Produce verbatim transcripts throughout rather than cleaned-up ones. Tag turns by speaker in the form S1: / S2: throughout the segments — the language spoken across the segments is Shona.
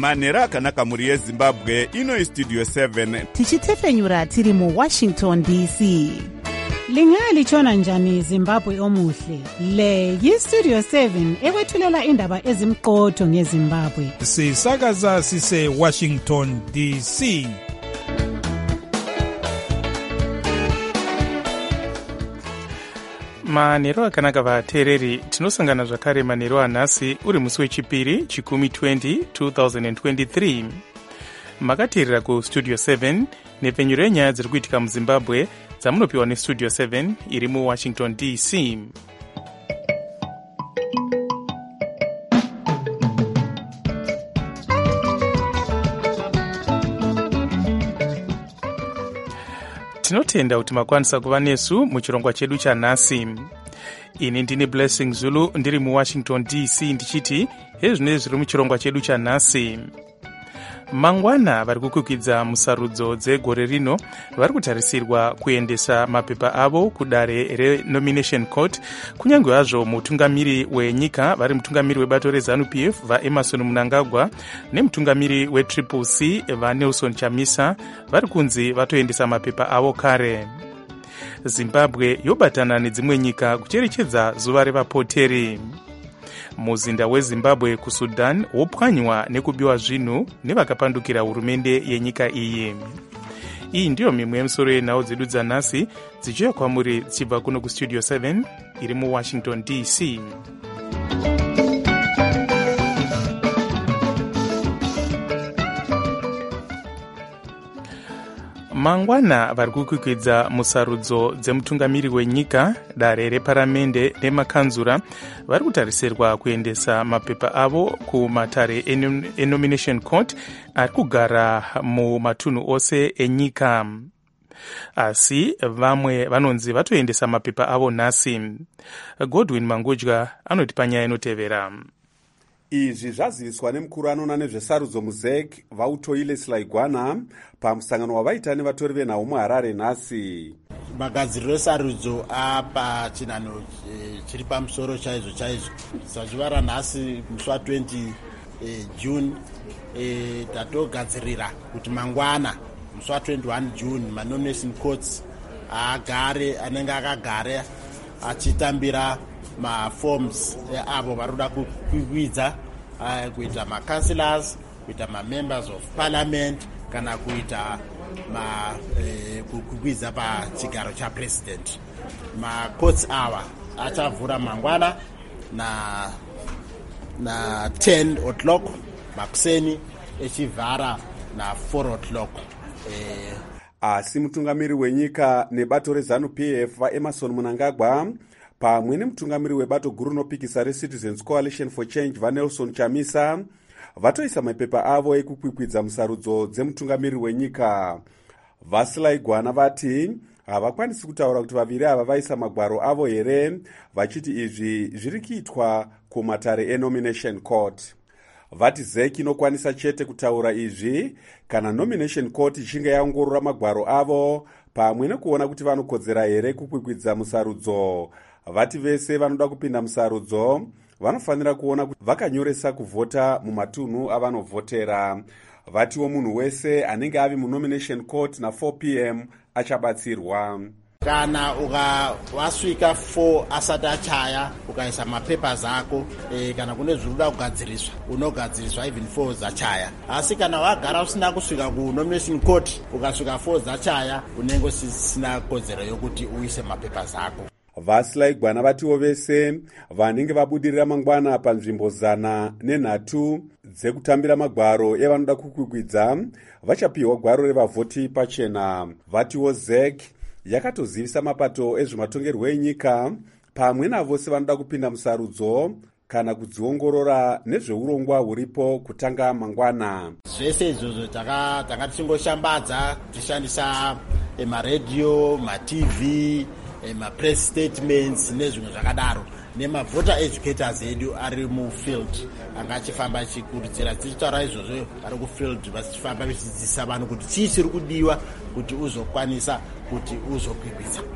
S1: manhero akanaka mhuri yezimbabwe. Ino Studio seven
S2: tichitefenyura tiri mu Washington D C. Lingalitshona njani Zimbabwe omuhle? Le yi-Studio seven ekwethulela indaba ezimqotho ngeZimbabwe.
S3: Sisakaza sise Washington D C.
S4: manhero akanaka vateereri, tinosangana zvakare manhero anhasi uri musi wechipiri chikumi twenty twenty twenty-three. Makateerera ku Studio seven nepfenyuro yenyaya dziri kuitika muZimbabwe dzamunopiwa neStudio seven iri mu Washington D C. Tinotenda kuti makwanisa kuva nesu muchirongwa chedu chanhasi. Ini ndini Blessing Zulu ndiri mu Washington D C ndichiti hezvino zviri muchirongwa chedu chanhasi. Mangwana vari kukwikidza musarudzo dzegore rino vari kutarisirwa kuendesa mapepa avo kudare renomination court, kunyange hazvo mutungamiri wenyika vari mutungamiri webato reZANU P F vaEmmerson Mnangagwa nemutungamiri weTriple C vaNelson Chamisa vari kunzi vatoendesa mapepa avo kare. Zimbabwe yobatana nedzimwe nyika kucherechedza zuva revapoteri. Muzinda weZimbabwe kuSudan wopwanywa nekubiwa zvinhu nevakapandukira hurumende yenyika iyi. Iyi ndiyo mimwe yemisoro yenhau dzedu dzanhasi dzichiuya kwamuri dzichibva kuno kuStudio seven iri mu Washington D C. Mangwana vari kukwikwidza musarudzo dzemutungamiri wenyika, dare reparamende nemakanzura vari kutarisirwa kuendesa mapepa avo kumatare enomination court ari kugara mumatunhu ose enyika. Asi vamwe vanonzi vatoendesa mapepa avo nhasi. Godwin Mangudya anoti panyaya inotevera.
S5: Izvi zvaziviswa nemukuru anoona nezvesarudzo muZ E C Vautoile Selaigwana pamusangano wavaita nevatori venhau muHarare nhasi.
S6: Magadziriro esarudzo apa chinano chiri pamusoro chaizvo chaizvo. Sazuva ranhasi musi wa twenty June tatogadzirira kuti mangwana musi wa twenty-one June manomination courts agare anenge akagara achitambira maforms avo varoda kukwikwidza kuita macouncillors, kuita mamembers of parliament kana kuita kukwikwidza pachigaro chapresident. Macourts ava achavhura mangwana na na ten o'clock makuseni echivhara na four o'clock.
S5: Eh, asi mutungamiri wenyika nebato reZANU P F vaEmmerson Mnangagwa pamwe nemutungamiri webato guru rinopikisa reCitizens Coalition for Change vaNelson Chamisa vatoisa mapepa avo ekukwikwidza musarudzo dzemutungamiri wenyika. Vaselaigwana vati havakwanisi kutaura kuti vaviri ava vaisa magwaro avo here, vachiti izvi zviri kuitwa kumatare enomination court. Vati Z E C inokwanisa chete kutaura izvi kana nomination court ichinge yaongorora magwaro avo pamwe nekuona kuti vanokodzera here kukwikwidza musarudzo. Vati vese vanoda kupinda musarudzo vanofanira kuona kuti vakanyoresa kuvhota mumatunhu avanovhotera. Vatiwo munhu wese anenge avi munomination court na four p m achabatsirwa.
S6: Kana uka wasvika four asati achaya ukaisa mapapers ako e, kana kune zviruda kugadziriswa unogadziriswa even four zachaya. Asi kana wagara usina kusvika ku nomination court ukasvika four zachaya unenge usina kodzero yokuti uise mapapers ako.
S5: Vaselaigwana vatiwo vese vanenge vabudirira mangwana panzvimbo zana nenhatu dzekutambira magwaro evanoda kukwikwidza vachapiwa gwaro revavhoti pachena. Vatiwo Z E C yakatozivisa mapato ezvematongerwo enyika pamwe navose vanoda kupinda musarudzo kana kudziongorora nezveurongwa huripo kutanga mangwana.
S6: Zvese izvozvo taka tichingoshambadza tichishandisa emaredio, maTV, emapress statements nezvimwe zvakadaro, nemavoter educators edu ari mufield anga achifamba achikurudzira tichitaura izvozvo ari kufield vachifamba vachidzidzisa vanhu kuti chii chiri kudiwa kuti uzokwanisa kuti uzokwikwidza.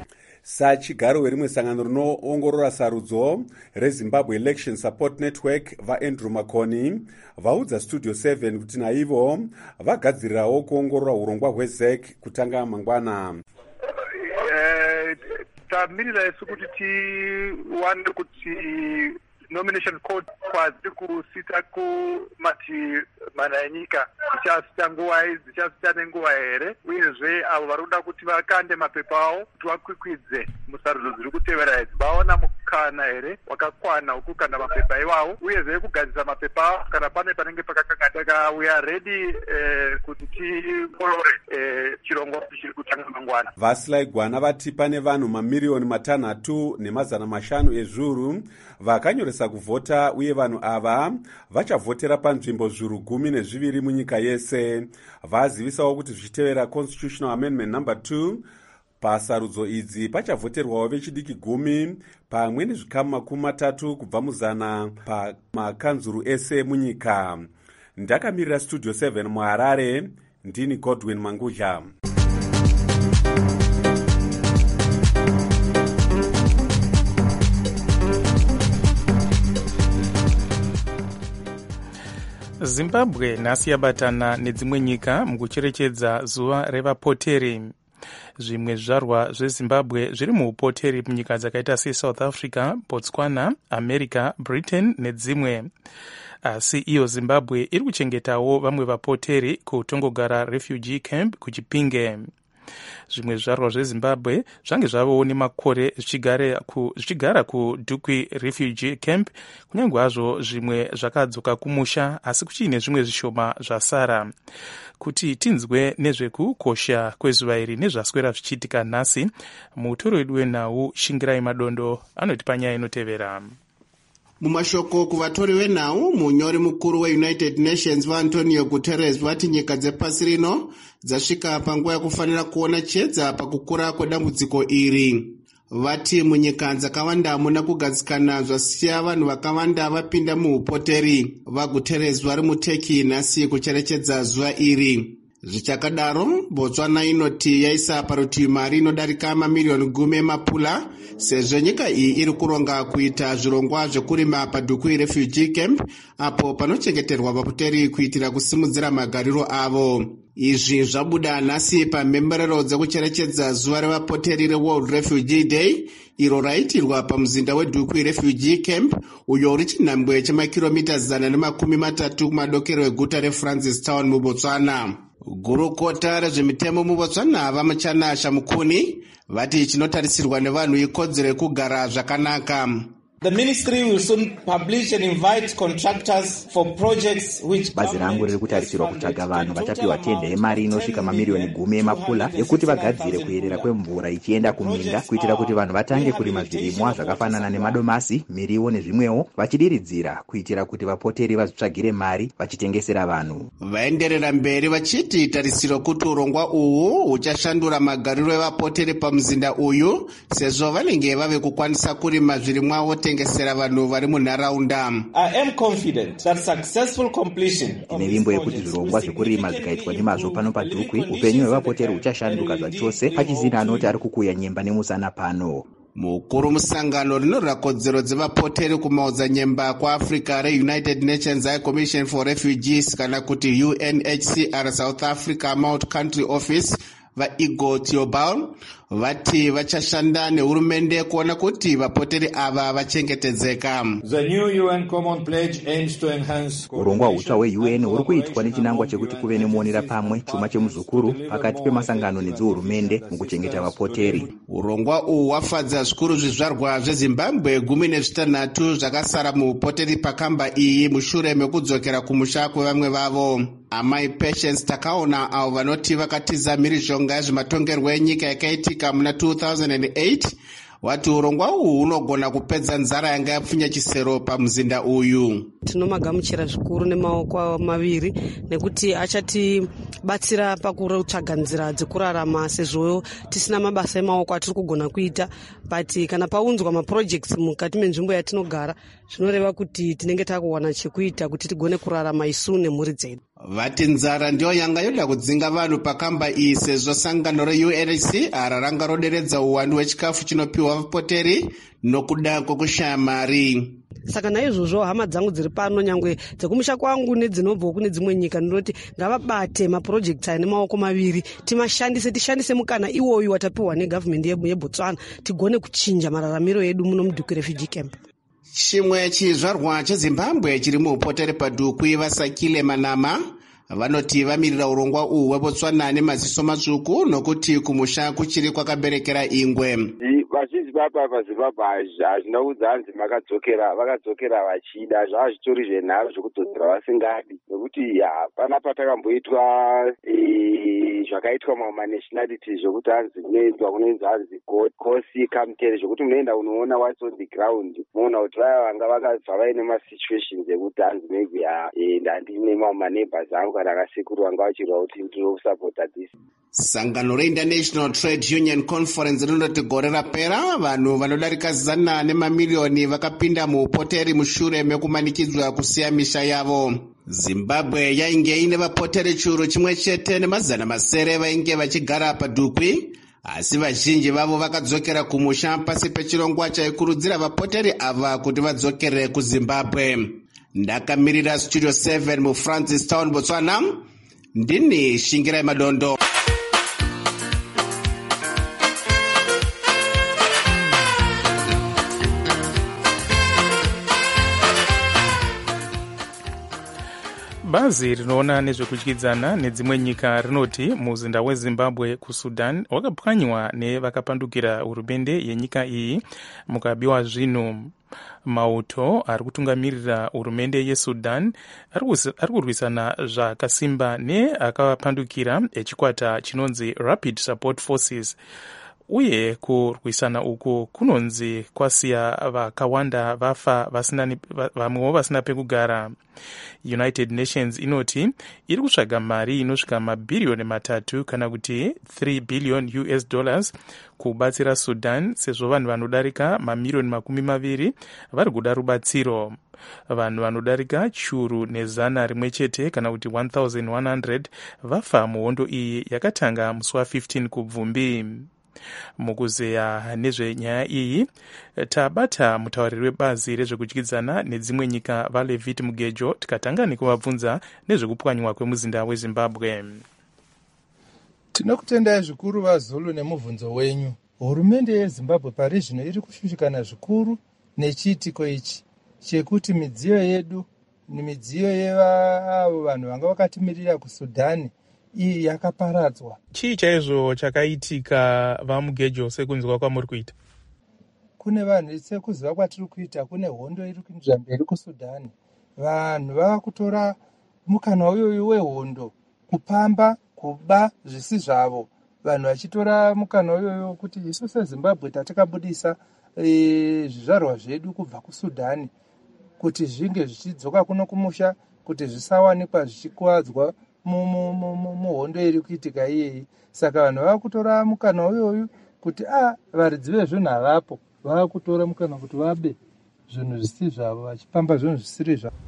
S5: sachigaro werimwe sangano rinoongorora sarudzo rezimbabwe election support network vaandrew makoni vaudza studio seven kuti naivo vagadzirirawo kuongorora urongwa hwezek kutanga mangwana.
S7: uh, tamirira isu kuti tiwane kuti nomination code kwazi kusita kumati mana enyika dzichasita nguva idzi dzichasita nenguva here, uyezve avo vari kuda kuti vakande mapepa avo kuti vakwikwidze musarudzo dziri kutevera idzi vaona mukana here wakakwana wokukanda mapepa iwawo, uyezve kugadzisa mapepa avo kana pane panenge pakakangata. We are ready eh, kuti tikorore eh, chirongwa kuti chiri kutanga mangwana.
S5: Vasilai Gwana vati pane vanhu mamiriyoni matanhatu nemazana mashanu ezviuru vakanyoresa kuvhota, uye vanhu ava vachavhotera panzvimbo zviuru gumi nezviviri munyika yese. Vazivisawo kuti zvichitevera constitutional amendment number two, pasarudzo idzi pachavhoterwawo vechidiki gumi pamwe nezvikamu makumi matatu kubva muzana pamakanzuru ese munyika. Ndakamirira studio seven muHarare, ndini Godwin Mangudya.
S4: Zimbabwe nhasi yabatana nedzimwe nyika mukucherechedza zuva revapoteri. Zvimwe zvizvarwa zvezimbabwe zviri muupoteri munyika dzakaita seSouth Africa, Botswana, America, Britain nedzimwe. Asi iyo Zimbabwe iri kuchengetawo vamwe vapoteri kutongogara refugee camp kuChipinge. Zvimwe zvizvarwa zvezimbabwe zvange zvavawo nemakore zvichigara kuDukwi refugee camp, kunyange hazvo zvimwe zvakadzoka kumusha, asi kuchiine zvimwe zvishoma zvasara. Kuti tinzwe nezvekukosha kwezuva iri nezvaswera zvichiitika nhasi, mutoro wedu wenhau Shingirai Madondo anoti panyaya inotevera.
S8: Mumashoko kuvatori venhau, munyori mukuru weUnited Nations vaAntonio Guterres vati nyika dzepasi rino dzasvika panguva yakufanira kuona chiedza pakukura kwedambudziko iri. Vati munyika dzakawanda hamuna kugadzikana zvasiya vanhu vakawanda vapinda muupoteri. VaGuterres vari muTurkey nhasi kucherechedza zuva iri. Zvichakadaro, Botswana inoti yaisa parutivi mari inodarika mamiriyoni gumi emapula sezvo nyika iyi iri kuronga kuita zvirongwa zvekurima paDukwi refugee camp, apo panochengeterwa vapoteri kuitira kusimudzira magariro avo. Izvi zvabuda nhasi pamhemberero dzekucherechedza zuva revapoteri reWorld Refugee Day, iro raitirwa pamuzinda weDukwi refugee camp, uyo uri chinhambwe chemakiromita zana nemakumi matatu kumadokero eguta reFrancistown muBotswana. Gurukota rezvemitemo muBotswana vamuchana Shamukuni vati chinotarisirwa nevanhu ikodzero yekugara zvakanaka.
S9: The ministry will soon publish and invite contractors for projects which
S10: bazi rangu riri kutarisirwa kutsvaga vanhu vachapiwa tende yemari inosvika mamiriyoni gumi emapula ekuti vagadzire kuyerera kwemvura ichienda kuminda kuitira kuti vanhu vatange kurima zvirimwa zvakafanana nemadomasi, miriwo nezvimwewo, vachidiridzira kuitira kuti vapoteri vazvitsvagire mari vachitengesera vanhu.
S8: Vaenderera mberi vachiti tarisiro kuti urongwa uhu huchashandura magariro evapoteri pamuzinda uyu sezvo vanenge vave kukwanisa kurima zvirimwa tengesera vanhu vari munharaunda.
S9: I am confident that successful completion
S10: ine vimbo yekuti zvirongwa zvekurima zvikaitwa nemazvo pano paDukwi, upenyu hwevapoteri huchashanduka zvachose. Pachizina anoti ari kukuya nyemba nemusana pano.
S8: Mukuru musangano rinorira kodzero dzevapoteri kumaudza nyemba kwaAfrica reUnited Nations High Commission for Refugees kana kuti U N H C R South Africa Mount Country Office vaIgo Theobald vati vachashanda nehurumende kuona kuti vapoteri ava vachengetedzeka.
S11: The new U N Common Pledge aims to enhance
S10: urongwa hutsva hweU N huri kuitwa nechinangwa chekuti kuve nemuonera pamwe chuma chemuzukuru pakati pemasangano nedzehurumende mukuchengeta vapoteri.
S8: Urongwa uhu hwafadza zvikuru zvizvarwa zveZimbabwe gumi nezvitanhatu zvakasara muupoteri pakamba iyi mushure mekudzokera kumusha kwevamwe vavo. Amai Patience Takaona avo vanoti vakatiza mhirizhonga yezvematongerwo enyika yakaitika muna two thousand eight wati urongwa uhu unogona kupedza nzara yanga yapfunya chisero pamuzinda uyu.
S12: Tinomagamuchira zvikuru nemaoko maviri nekuti achatibatsira pakutsvaga nzira dzekurarama sezvo tisina mabasa emaoko atiri kugona kuita, but kana paunzwa maprojects mukati menzvimbo yatinogara zvinoreva kuti tinenge takuwana chekuita kuti tigone kurarama isu nemhuri dzedu.
S8: vati nzara ndiyo yanga yoda kudzinga vanhu pakamba iyi sezvo sangano reU N C R ranga roderedza uwandu hwechikafu chinopiwa vapoteri nokuda kwokushaya mari.
S12: Saka naizvozvo hama dzangu dziri pano nyangwe dzekumusha kwangu nedzinobva kune dzimwe nyika ndinoti ngavabate mapurojekti ane maoko maviri timashandise tishandise mukana iwoyu watapiwa negavhmendi yeBotswana tigone kuchinja mararamiro edu muno muDukwi refugee camp.
S8: Chimwe chizvarwa cheZimbabwe chiri muupoteri paDukwi vaSakile Manama vanoti vamirira urongwa uhu hweBotswana nemaziso matsvuku nokuti kumusha kuchiri kwakaberekera ingwe.
S13: Vazhinji vapa paZimbabwe hazvina kudza hanzi makadzokera vakadzokera vachida zvava zvitori zvenharo zvekudzokera vasingadi nekuti hapana patakamboitwa zvakaitwa manationality zvokuti hanzi kunoenzwa kunoenzi hanzi kosi kamtere zvokuti munoenda unoona what's on the ground moona kuti vaya vanga vakabva vaine masituations ekuti hanzi maybe handine maneighbors angu kana akasekuru vanga vachirwa kuti ndiri kusapota this.
S8: Sangano reInternational Trade Union Conference rinoti gore rapera vanhu vanodarika zana nemamiliyoni vakapinda muupoteri mushure mekumanikidzwa kusiya misha yavo. Zimbabwe yainge ine vapoteri churu chimwe chete nemazana masere vainge vachigara paDukwi, asi vazhinji vavo vakadzokera kumusha pasi pechirongwa chaikurudzira vapoteri ava kuti vadzokere kuZimbabwe. Ndakamirira Studio seven muFrancis Town, Botswana, ndini Shingirai Madondo.
S4: Bazi rinoona nezvekudyidzana nedzimwe nyika rinoti muzinda weZimbabwe kuSudan wakapwanywa nevakapandukira hurumende yenyika iyi mukabiwa zvinhu. Mauto ari kutungamirira hurumende yeSudan ari kurwisana zvakasimba neakavapandukira echikwata chinonzi Rapid Support Forces, uye kurwisana uku kunonzi kwasiya vakawanda vafa vamwewo vasina pekugara. United Nations inoti iri kutsvaga mari inosvika mabhiriyoni matatu kana kuti three billion U S dollars kubatsira Sudan, sezvo vanhu vanodarika mamiliyoni makumi maviri vari kuda rubatsiro. Vanhu vanodarika churu nezana rimwe chete kana kuti one thousand one hundred vafa muhondo iyi yakatanga musi wa15 kubvumbi. Mukuzeya nezvenyaya iyi tabata mutauriri webazi rezvekudyidzana nedzimwe nyika vaLevit Mugejo tikatanga nekuvabvunza nezvekupwanywa kwemuzinda weZimbabwe.
S3: Tinokutendai zvikuru vaZulu nemubvunzo wenyu. Hurumende yeZimbabwe pari zvino iri kushushikana zvikuru nechiitiko ichi chekuti midziyo yedu nemidziyo yevavo vanhu vanga vakatimirira kuSudani iyi yakaparadzwa.
S4: Chii chaizvo chakaitika vaMugejo sekunzwa kwamuri kuita?
S3: Kune vanhu sekuziva kwatiri kuita, kune hondo iri kuinzva mberi kuSudani. Vanhu vava kutora mukana uyoyu wehondo kupamba kuba zvisi zvavo. Vanhu vachitora mukana uyoyu kuti isu seZimbabwe tatakabudisa e, zvizvarwa zvedu kubva kuSudani kuti zvinge zvichidzoka kuno kumusha kuti zvisawanikwa zvichikuwadzwa muhondo iri kuitika iyeyi. Saka vanhu vava kutora mukana uyoyu kuti a varidzi vezvinhu havapo, vava kutora mukana kuti vabe zvinhu zvisi zvavo vachipamba zvinhu zvisiri zvavo.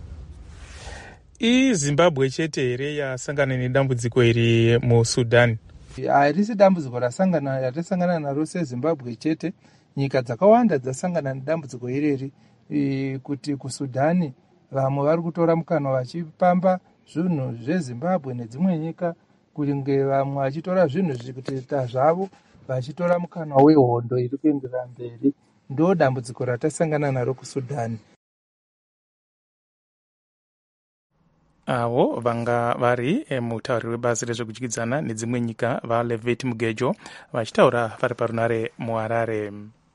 S4: iZimbabwe chete here yasangana nedambudziko iri muSudan?
S3: Harisi dambudziko rasangana yatasangana naro seZimbabwe chete. Nyika dzakawanda dzasangana nedambudziko ireri e, kuti kuSudani vamwe vari kutora mukana vachipamba zvinhu zveZimbabwe nedzimwe nyika, kunge vamwe vachitora zvinhu zvikuita zvavo vachitora mukana wehondo iri kuenderera mberi. Ndo dambudziko ratasangana naro kuSudani.
S4: Avo vanga vari mutauriri webazi rezvekudyidzana nedzimwe nyika vaLevit Mugejo vachitaura vari parunare muHarare.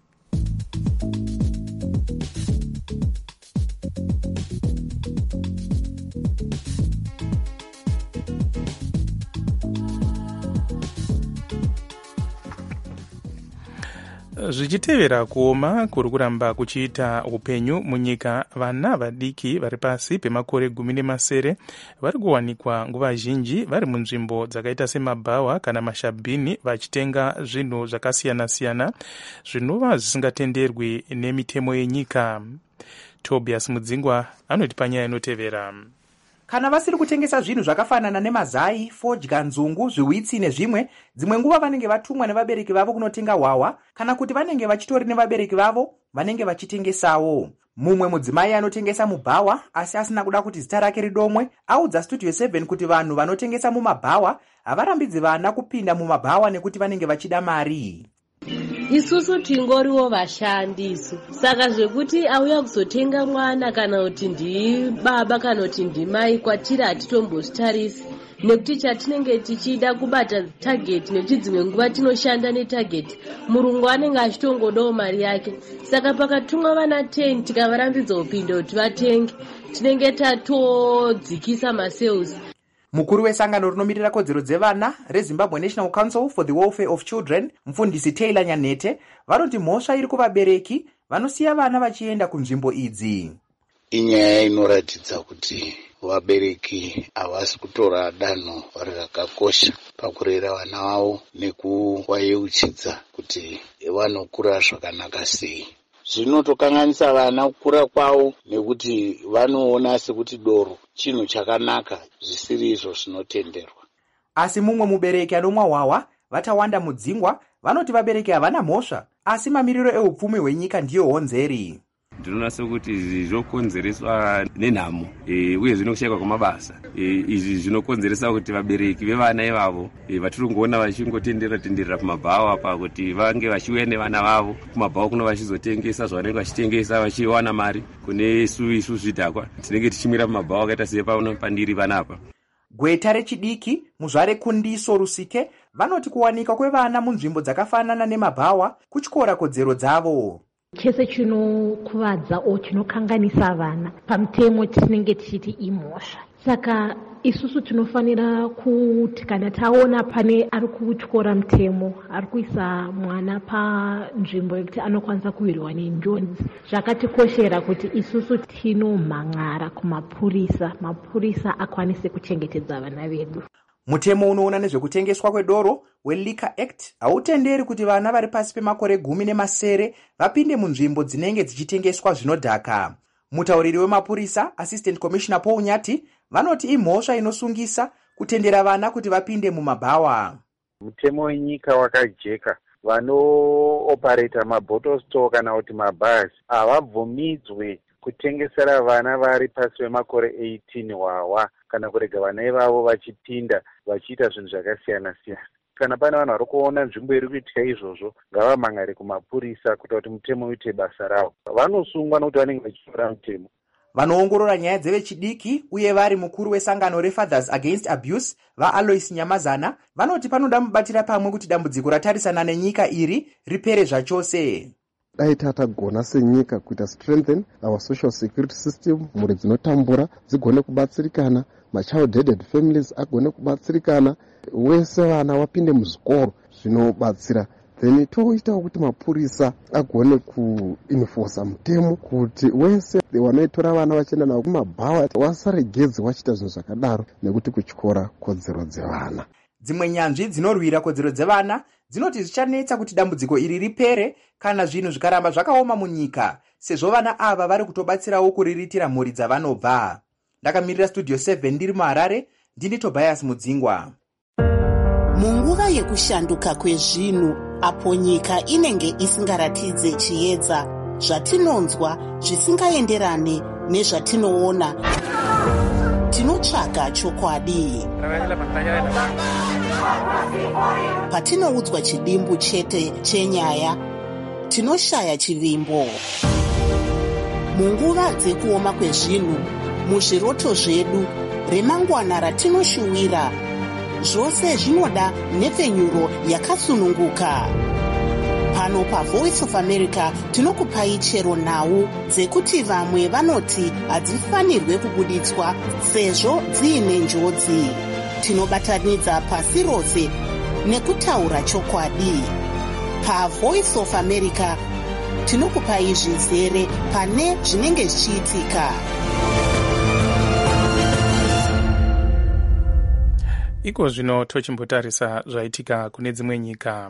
S4: Zvichitevera kuoma kuri kuramba kuchiita upenyu munyika, vana vadiki vari pasi pemakore gumi nemasere vari kuwanikwa nguva zhinji vari munzvimbo dzakaita semabhawa kana mashabhini vachitenga zvinhu zvakasiyana-siyana zvinova zvisingatenderwi nemitemo yenyika. Tobias Mudzingwa anoti panyaya inotevera.
S10: Kana vasiri kutengesa zvinhu zvakafanana nemazai, fodya, nzungu, zviwitsi nezvimwe, dzimwe nguva vanenge vatumwa nevabereki vavo kunotenga hwawa, kana kuti vanenge vachitori nevabereki vavo vanenge vachitengesawo. Mumwe mudzimai anotengesa mubhawa asi asina kuda kuti zita rake ridomwe audza Studio seven kuti vanhu vanotengesa mumabhawa havarambidzi vana kupinda mumabhawa nekuti vanenge vachida mari.
S14: Isusu tingoriwo vashandi isu, saka zvekuti auya kuzotenga mwana kana kuti ndi baba kana kuti ndi mai kwatiri hatitombozvitarisi, nekuti chatinenge tichida kubata target, nekuti dzimwe nguva tinoshanda netarget, murungu anenge achitongodawo mari yake. Saka pakatumwa vana ten tikavarambidza kupinda kuti vatenge, tinenge tatodzikisa masales.
S10: Mukuru wesangano rinomirira kodzero dzevana reZimbabwe National Council for the Welfare of Children, mufundisi Taylor Nyanete, vanoti mhosva iri kuvabereki vanosiya vana vachienda kunzvimbo idzi.
S15: Inyaya inoratidza kuti vabereki havasi kutora danho rakakosha pakurera vana vavo nekuvayeuchidza kuti vanokura zvakanaka sei. Zvinotokanganisa vana kukura kwavo nekuti vanoona sekuti doro chinhu chakanaka zvisiri izvo zvinotenderwa.
S10: Asi mumwe mubereki anomwa hwawa vatawanda mudzingwa vanoti vabereki havana mhosva, asi mamiriro eupfumi hwenyika ndiyo honzeri.
S16: Ndinoona sekuti zvokonzereswa nenhamo e, uye zvinokushayikwa kwamabasa. E, izvi zvinokonzeresa kuti vabereki vevana ivavo e, vatiri kungoona vachingotendera tenderera kumabhawa apa kuti vange vachiuya nevana vavo kumabhawa kuno vachizotengesa zvavanenge vachitengesa vachiwana mari kune isu isu zvidhakwa tinenge tichimira pamabhawa akaita sepano pandiri vanapa.
S10: Gweta rechidiki muzvare Kundiso Rusike vanoti kuwanika kwevana munzvimbo dzakafanana nemabhawa kutyora kodzero dzavo.
S17: Chese chinokuvadza o chinokanganisa vana pamutemo tinenge tichiti imhosva. Saka isusu tinofanira kuti kana taona pane ari kutyora mutemo, ari kuisa mwana panzvimbo yekuti anokwanisa kuwirwa nenjodzi, zvakatikoshera kuti isusu tinomhan'ara kumapurisa, mapurisa akwanise kuchengetedza vana vedu.
S10: Mutemo unoona nezvekutengeswa kwedoro weLiquor Act hautenderi kuti vana vari pasi pemakore gumi nemasere vapinde munzvimbo dzinenge dzichitengeswa zvinodhaka. Mutauriri wemapurisa Assistant Commissioner Paul Nyati vanoti imhosva inosungisa kutendera vana kuti vapinde mumabhawa.
S18: Mutemo wenyika wakajeka. Vanoopareta mabottle store kana kuti mabhazi havabvumidzwe kutengesera vana vari pasi pemakore eighteen hwawa kana kurega vana ivavo vachipinda vachiita zvinhu zvakasiyana siyana. Kana pane vanhu vari kuona nzvimbo iri kuitika izvozvo ngavamhan'are kumapurisa kuita kuti mutemo uite basa ravo. Vanosungwa nokuti vanenge vachitora mutemo.
S10: Vanoongorora nyaya dzevechidiki uye vari mukuru wesangano reFathers Against Abuse vaAlois Nyamazana vanoti panoda mubatira pamwe kuti dambudziko ratarisana nenyika iri ripere zvachose.
S19: Dai tatagona senyika kuita strengthen our social security system, mhuri dzinotambura dzigone kubatsirikana, machild headed families agone kubatsirikana, wese vana wapinde muzvikoro zvinobatsira, then toitawo kuti mapurisa agone kuinforsa mutemo kuti wese wanoitora vana vachienda navo kumabhawa wasaregedzi wachiita zvinhu zvakadaro nekuti kutyora kodzero dzevana.
S10: Dzimwe nyanzvi dzinorwira kodzero dzevana dzinoti zvichanetsa kuti dambudziko iri ripere kana zvinhu zvikaramba zvakaoma munyika, sezvo vana ava vari kutobatsirawo kuriritira mhuri dzavanobva. Ndakamirira Studio seven ndiri muHarare, ndini Tobias Mudzingwa.
S20: Munguva yekushanduka kwezvinhu apo nyika inenge isingaratidze chiedza, zvatinonzwa zvisingaenderane nezvatinoona, tinotsvaga chokwadi. Patinoudzwa chidimbu chete chenyaya, tinoshaya chivimbo. Munguva dzekuoma kwezvinhu, muzviroto zvedu, remangwana ratinoshuwira, zvose zvinoda nhepfenyuro yakasununguka. Pano paVoice of America tinokupai chero nhau dzekuti vamwe vanoti hadzifanirwe kubuditswa sezvo dziine njodzi. Tinobatanidza pasi rose nekutaura chokwadi. PaVoice of America tinokupai zvizere pane zvinenge zvichiitika.
S4: Iko zvino tochimbotarisa zvaitika kune dzimwe nyika.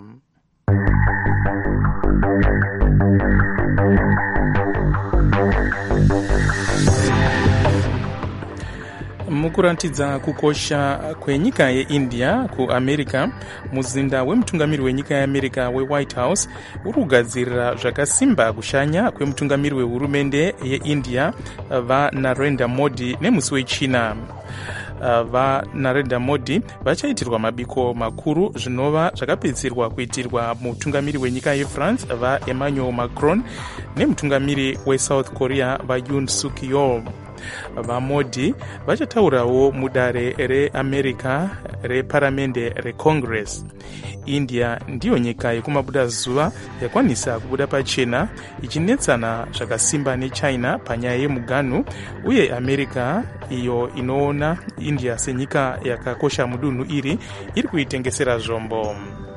S4: mukurantidza kukosha kwenyika yeindia kuamerica, muzinda wemutungamiri wenyika yeamerica wewhite house uri kugadzirira zvakasimba kushanya kwemutungamiri wehurumende yeindia vanarendra modi nemusi wechina. vanarendra modi vachaitirwa mabiko makuru zvinova zvakapedzerwa kuitirwa mutungamiri wenyika yefrance vaemmanuel macron nemutungamiri wesouth korea vayoon suk yeol. vamodi vachataurawo mudare reamerica reparamende recongress. india ndiyo nyika yekumabuda zuva yakwanisa kubuda pachena ichinetsana zvakasimba nechina panyaya yemuganhu, uye america iyo inoona india senyika yakakosha mudunhu iri iri kuitengesera zvombo.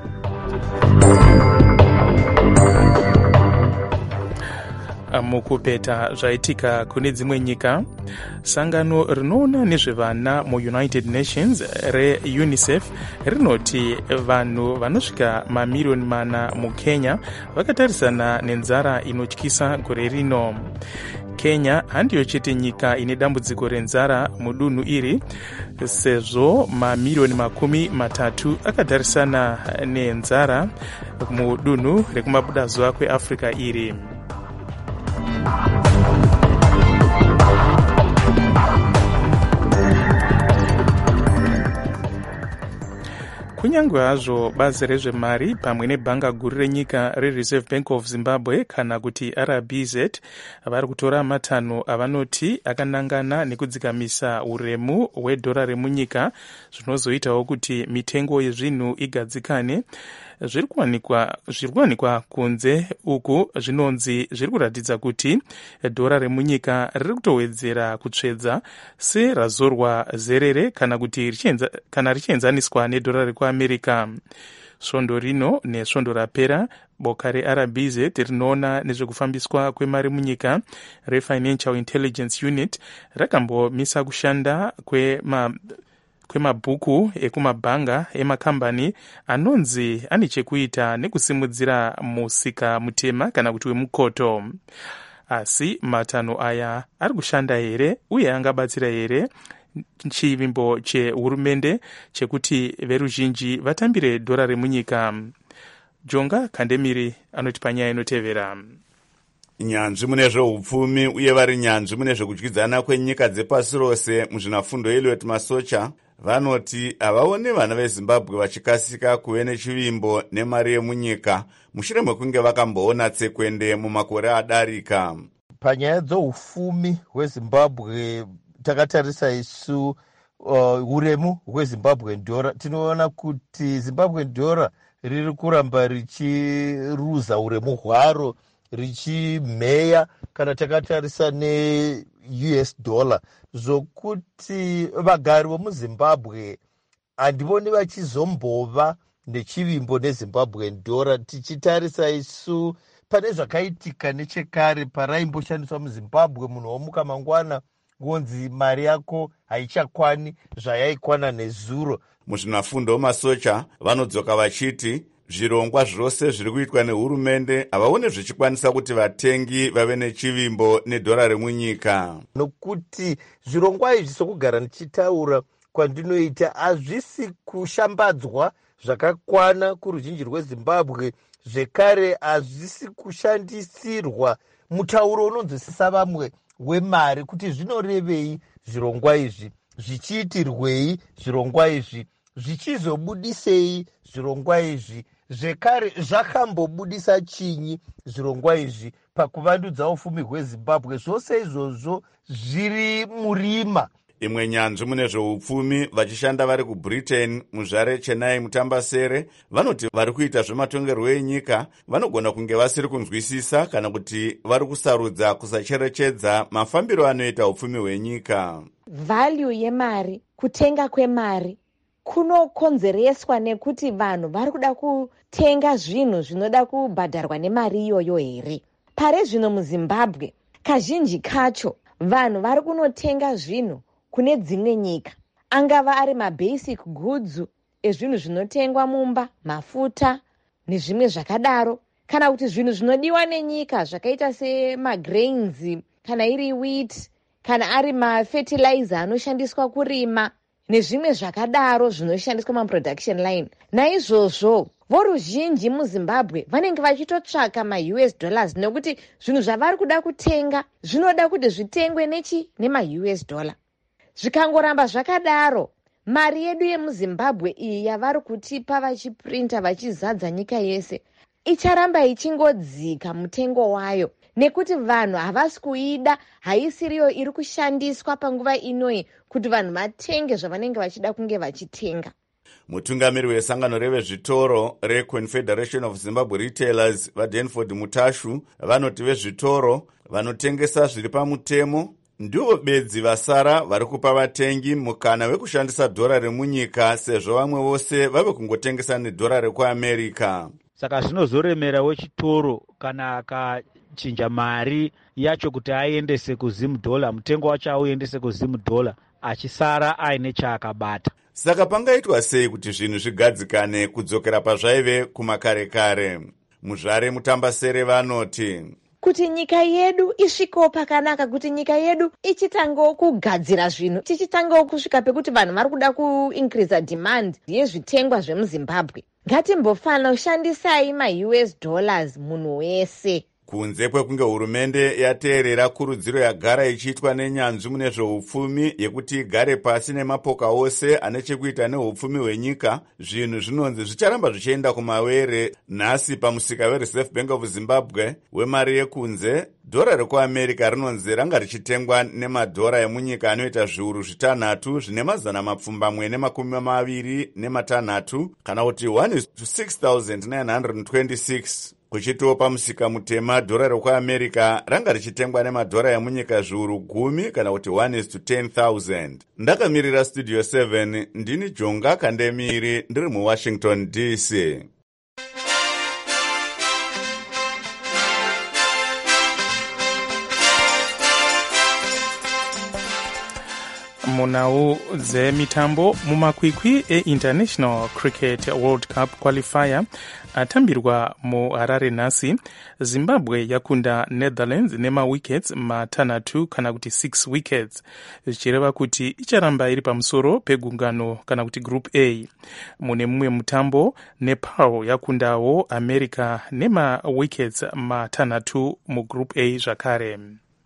S4: Mukupeta zvaitika kune dzimwe nyika, sangano rinoona nezvevana muunited nations reunicef rinoti vanhu vanosvika mamiriyoni mana mukenya vakatarisana nenzara inotyisa gore rino. Kenya handiyo chete nyika ine dambudziko renzara mudunhu iri, sezvo mamiriyoni makumi matatu akatarisana nenzara mudunhu rekumabuda zuva kweafrica iri. Kunyange hazvo bazi rezvemari pamwe nebhanga guru renyika rereserve bank of zimbabwe kana kuti R B Z vari kutora matanho avanoti akanangana nekudzikamisa uremu hwedhora remunyika, zvinozoitawo kuti mitengo yezvinhu igadzikane. zviri kuwanikwa kunze uku zvinonzi zviri kuratidza kuti dhora remunyika riri kutowedzera kutsvedza serazorwa zerere kana kuti kana richienzaniswa nedhora rekuamerica. svondo rino nesvondo rapera boka reR B Z rinoona nezvekufambiswa kwemari munyika reFinancial Intelligence Unit rakambomisa kushanda kwema kwemabhuku ekumabhanga emakambani anonzi ane chekuita nekusimudzira musika mutema kana kuti wemukoto. Asi matanho aya ari kushanda here uye angabatsira here chivimbo chehurumende chekuti veruzhinji vatambire dhora remunyika? Jonga Kandemiri anoti panyaya inotevera.
S1: Nyanzvi mune zveupfumi uye vari nyanzvi mune zvekudyidzana kwenyika dzepasi rose muzvinafundo Elliot Masocha vanoti havaoni vana veZimbabwe vachikasika kuve nechivimbo nemari yemunyika mushure mekunge vakamboona tsekwende mumakore adarika.
S21: Panyaya dzoufumi hweZimbabwe takatarisa isu uh, uremu hweZimbabwe dhora, tinoona kuti Zimbabwe dhora riri kuramba richiruza uremu hwaro richimheya kana takatarisa neU S dollar, zvokuti vagari vomuZimbabwe handivoni vachizombova nechivimbo neZimbabwe dhora. Tichitarisa isu pane zvakaitika nechekare paraimboshandiswa muZimbabwe, munhu womuka mangwana ngonzi mari yako haichakwani zvayaikwana nezuro.
S1: Muzvinafundo Masocha vanodzoka vachiti zvirongwa zvose zviri kuitwa nehurumende havaone zvichikwanisa kuti vatengi vave nechivimbo nedhora remunyika,
S21: nokuti zvirongwa izvi sokugara ndichitaura kwandinoita hazvisi kushambadzwa zvakakwana kuruzhinji rweZimbabwe, zvekare hazvisi kushandisirwa mutauro unonzwisisa vamwe wemari kuti zvinorevei zvirongwa izvi, zvichiitirwei zvirongwa izvi, zvichizobudisei zvirongwa izvi, zvekare zvakambobudisa chinyi zvirongwa izvi pakuvandudza ufumi hweZimbabwe. Zvose izvozvo zviri murima.
S1: Imwe nyanzvi mune zveupfumi vachishanda vari kuBritain muzvare Chennai Mutambasere vanoti vari kuita zvematongerwo enyika vanogona kunge vasiri kunzwisisa kana kuti vari kusarudza kusacherechedza mafambiro anoita upfumi hwenyika.
S22: Value yemari, kutenga kwemari kunokonzereswa nekuti vanhu vari kuda kutenga zvinhu zvinoda kubhadharwa nemari iyoyo here. Pare zvino muZimbabwe kazhinji kacho vanhu vari kunotenga zvinhu kune dzimwe nyika, angava ari mabasic goods ezvinhu zvinotengwa mumba, mafuta nezvimwe zvakadaro, kana kuti zvinhu zvinodiwa nenyika zvakaita semagrains, kana iri wheat, kana ari mafertilizer anoshandiswa kurima nezvimwe zvakadaro zvinoshandiswa maproduction line. Naizvozvo voruzhinji muzimbabwe vanenge vachitotsvaka ma-U S dollars nekuti zvinhu zvavari kuda kutenga zvinoda kuti zvitengwe nechi nema-U S dollar. Zvikangoramba zvakadaro, mari yedu yemuzimbabwe iyi yavari kutipa vachiprinta vachizadza nyika yese icharamba ichingodzika mutengo wayo, nekuti vanhu havasi kuida, haisiriyo iri kushandiswa panguva inoyi kuti vanhu vatenge zvavanenge vachida kunge vachitenga.
S1: Mutungamiri wesangano revezvitoro reConfederation of Zimbabwe Retailers vaDanford Mutashu vanoti vezvitoro vanotengesa zviri pamutemo ndivo bedzi vasara vari kupa vatengi mukana wekushandisa dhora remunyika, sezvo vamwe vose vave kungotengesa nedhora rekuAmerica.
S2: Saka zvinozoremera wechitoro kana akachinja mari yacho kuti aendese kuZim dollar, mutengo wacho auendese kuZim dollar, achisara aine chaakabata.
S1: Saka pangaitwa sei kuti zvinhu zvigadzikane kudzokera pazvaive kumakare kare? Muzvare Mutambasere vanoti
S22: kuti nyika yedu isvikewo pakanaka, kuti nyika yedu ichitangawo kugadzira zvinhu, tichitangawo kusvika pekuti vanhu vari kuda kuincreasa demand yezvitengwa zvemuzimbabwe. Ngatimbofana kushandisai ma-U S dollars munhu wese.
S1: Kunze kwekunge hurumende yateerera kurudziro yagara ichiitwa nenyanzvi mune zveupfumi yekuti igare pasi nemapoka ose ane chekuita neupfumi hwenyika, zvinhu zvinonzi zvicharamba zvichienda kumawere. Nhasi pamusika weReserve Bank of Zimbabwe wemari yekunze, dhora rekuAmerica rinonzi ranga richitengwa nemadhora emunyika anoita zviuru zvitanhatu zvine mazana mapfumbamwe nemakumi maviri nematanhatu, kana kuti one is to six thousand nine hundred twenty-six. Kuchitiwo pamusika mutema dhora rekuAmerica ranga richitengwa nemadhora emunyika zviuru gumi kana kuti one is to ten thousand. Ndakamirira Studio seven, ndini Jonga Kandemiri, ndiri muWashington D C.
S4: Munau dzemitambo mumakwikwi eInternational Cricket World Cup qualifier atambirwa muHarare nhasi, Zimbabwe yakunda Netherlands nemawickets matanhatu kana kuti six wickets, zvichireva kuti icharamba iri pamusoro pegungano kana kuti Group A. Mune mumwe mutambo, Nepal yakundawo America nemawickets matanhatu muGroup A zvakare.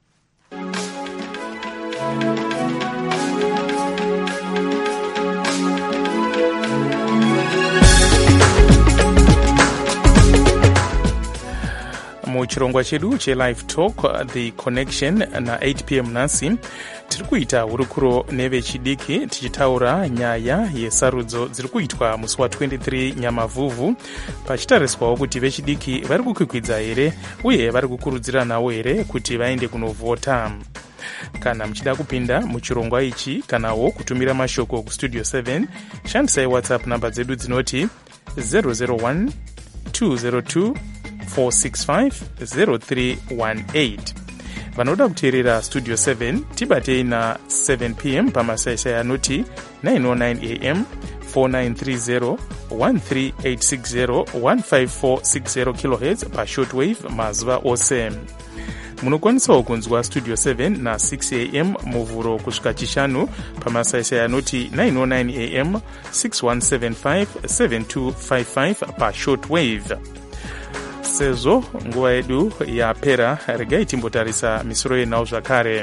S4: Muchirongwa chedu chelive talk The Connection na eight p m nhasi tiri kuita hurukuro nevechidiki tichitaura nyaya yesarudzo dziri kuitwa musi wa twenty-three Nyamavhuvhu, pachitariswawo kuti vechidiki vari kukwikwidza here uye vari kukurudziranawo here kuti vaende kunovhota. Kana muchida kupinda muchirongwa ichi kanawo kutumira mashoko kustudio seven, shandisai WhatsApp namba dzedu dzinoti zero zero one two zero two four six five zero three one eight. Vanoda kuteerera Studio seven tibatei na seven p m pamasaisai anoti nine oh nine a m four nine three zero one three eight six zero one five four six zero kilohertz pashortwave mazuva ose. Munokwanisawo kunzwa Studio seven na six a m muvhuro kusvika chishanu pamasaisai anoti nine oh nine a m six one seven five seven two five five pashortwave. Sezvo nguva yedu yapera, regai timbotarisa misoro yenhau zvakare.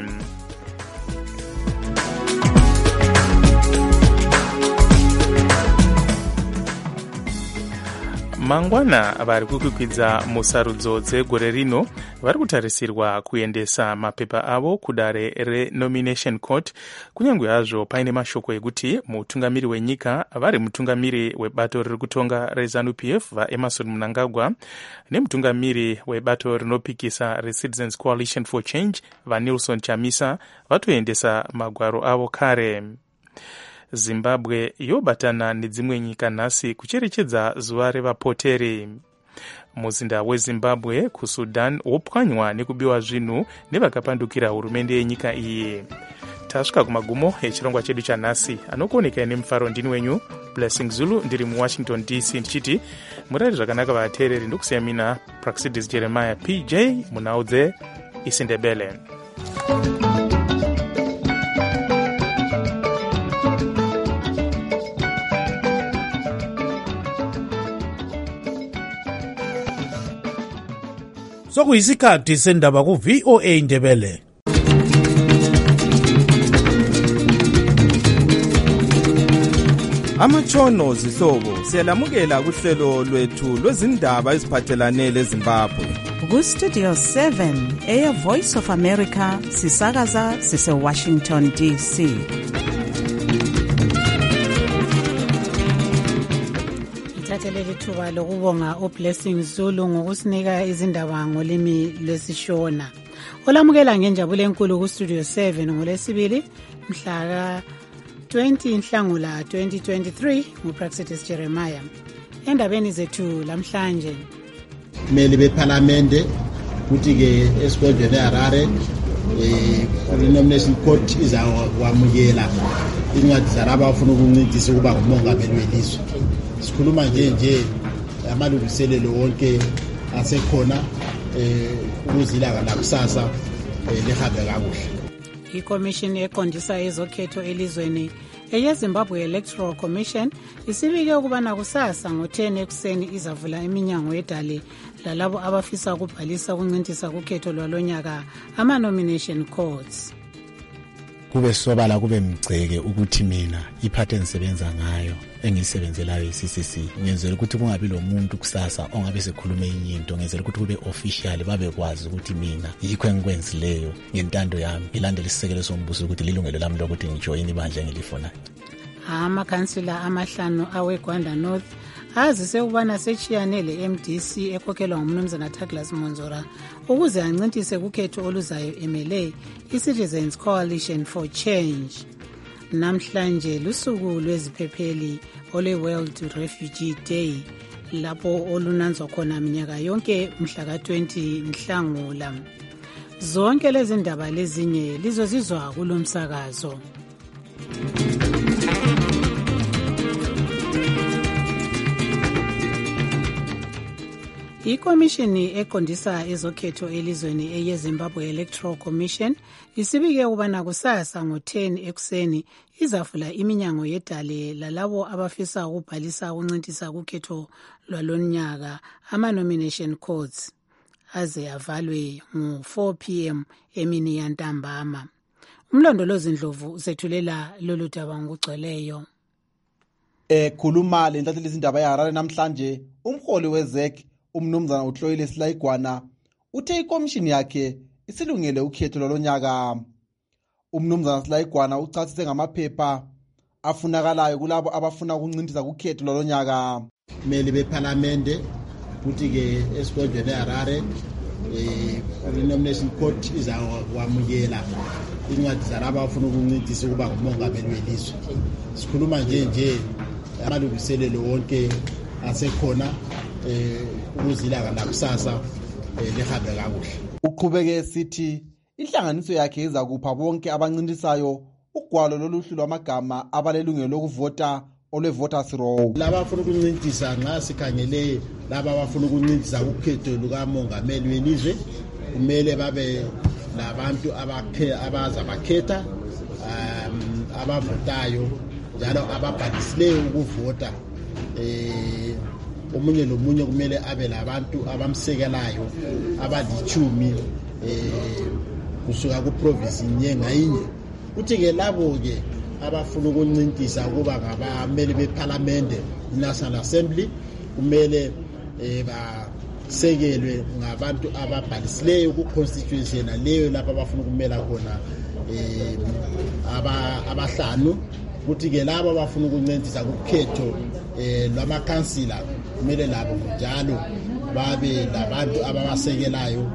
S4: Mangwana vari kukwikwidza musarudzo dzegore rino vari kutarisirwa kuendesa mapepa avo kudare renomination court, kunyange hazvo paine mashoko ekuti mutungamiri wenyika vari mutungamiri webato riri kutonga reZANU P F vaEmmerson Mnangagwa nemutungamiri webato rinopikisa reCitizens Coalition for Change vaNelson Chamisa vatoendesa magwaro avo kare. Zimbabwe yobatana nedzimwe nyika nhasi kucherechedza zuva revapoteri. Muzinda weZimbabwe kuSudan wopwanywa nekubiwa zvinhu nevakapandukira hurumende yenyika iyi. Tasvika kumagumo echirongwa chedu chanhasi, anokuoneka nemufaro ndini wenyu Blessing Zulu, ndiri muWashington D C ndichiti murari zvakanaka vateereri, ndokusiya mina Praxidis Jeremiah P J munhau dzeIsindebele.
S6: sokuyisikhathi sendaba ku-V O A Ndebele.
S7: Amatshono zihlobo siyalamukela kuhlelo lwethu lwezindaba eziphathelane leZimbabwe.
S23: Ku-Studio seven eya Voice of America sisakaza sise-Washington D C.
S24: Ngithathelele ithuba lokubonga uBlessing Zulu ngokusinika izindaba ngolimi lwesishona. Olamukela ngenjabulo enkulu ku-Studio seven ngolesibili mhla ka twenty Nhlangula twenty twenty-three nguPraxitis Jeremiah. Endabeni zethu lamhlanje
S25: kumele bePhalamende ukuthi ke esigodlweni eHarare eh i-nomination court izakwamukela incwadi zalabo abafuna ukuncedisa ukuba ngumongameli welizwe. Sikhuluma nje nje amalungiselelo wonke asekhona eh ukuzilaka lakusasa lihambe kakuhle.
S24: iCommission eqondisa ezokhetho elizweni eyeZimbabwe Electoral Commission isibike ukubana kusasa ngo-ten ekuseni izavula iminyango yedale lalabo abafisa ukubhalisa ukuncintisa kukhetho lwalonyaka ama-nomination courts.
S26: Kube sobala kube mgceke ukuthi mina iphathi engisebenza ngayo engiyisebenzelayo i-C C C ngenzela ukuthi kungabi lo muntu kusasa ongabe sekhulume inyinto, ngenzela ukuthi kube official babekwazi ukuthi mina yikho engikwenzileyo ngentando yami ngilandela isisekelo sombuso ukuthi lilungelo lami lokuthi ngijoyine ibandla engilifunayo.
S24: Amakhansila amahlanu aweGwanda North azise ukubana sechiyane le-M D C ekhokhelwa ngumnumzana Douglas Monzora ukuze ancintise kukhetho oluzayo emele i-Citizens Coalition for Change. Namhlanje lusuku lweziphepheli olwe-World Refugee Day lapho olunanzwa khona minyaka yonke mhla ka twenty Nhlangula. Zonke lezi ndaba lezinye lizozizwa kulomsakazo. iCommission eqondisa ezokhetho elizweni eyeZimbabwe Electoral Commission isibike ukubana kusasa ngo-ten ekuseni izavula iminyango yedale lalabo abafisa ukubhalisa ukuncintisa kukhetho lwalonyaka ama-nomination courts aze avalwe ngo-four p m emini yantambama. Umlondolozi Ndlovu usethulela lolu daba ngokugcweleyo.
S27: Ekhuluma lenhlathululo lezindaba eHarare namhlanje, umholi weZek umnumzana uHloile Silayigwana uthe ikomishini yakhe isilungele ukhetho lwalonyaka. Umnumzana Silayigwana uchasise ngamaphepha afunakalayo kulabo abafuna ukuncintisa kukhetho lwalonyaka.
S25: Kumele bePhalamende ukuthi ke esigodlweni eHarare eh i-nomination court izakwamukela incwadi zalabo abafuna ukuncintisa ukuba ngumongameli welizwe. Sikhuluma nje nje amalungiselelo wonke asekhona eh ukuzilaka lakusasa lihambe kakuhle.
S27: Uqhubeke sithi inhlanganiso yakhe iza kupha bonke abancintisayo ugwalo loluhlu lwamagama abalelungelo lokuvota olwe-voters roll.
S25: Laba abafuna ukuncintisa nxa sikhangele laba abafuna ukuncintisa ukhetho lukamongameli welizwe kumele babe labantu abaza bakhetha um abavotayo njalo ababhalisileyo ukuvota. eh omunye nomunye kumele abe labantu abamsekelayo abalichumi eh kusuka ku province inye ngayinye. Uthi ke labo ke abafuna ukuncintisa ukuba ngabameli bePhalamende National Assembly kumele eh basekelwe ngabantu ababhalisileyo ku constituency na leyo lapha abafuna ukumela khona eh aba abahlanu. Kuthi ke labo abafuna ukuncintisa kukhetho eh lwamakhansila kumele labo njalo babe labantu ababasekelayo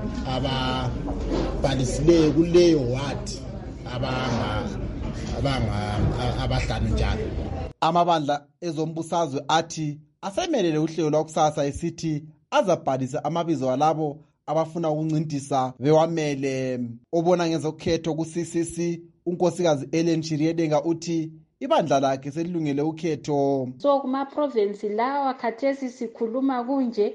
S25: ababhalisileyo kuleyo ward abanga abanga abahlanu njalo.
S27: Amabandla ezombusazwe athi asemelele uhlelo lwakusasa esithi azabhalisa amabizo alabo abafuna ukuncintisa bewamele. Obona ngezokhetho ku-C C C unkosikazi Ellen Chiriedenga uthi ibandla lakhe selilungele ukhetho.
S28: So kuma province lawa khathesi sikhuluma kunje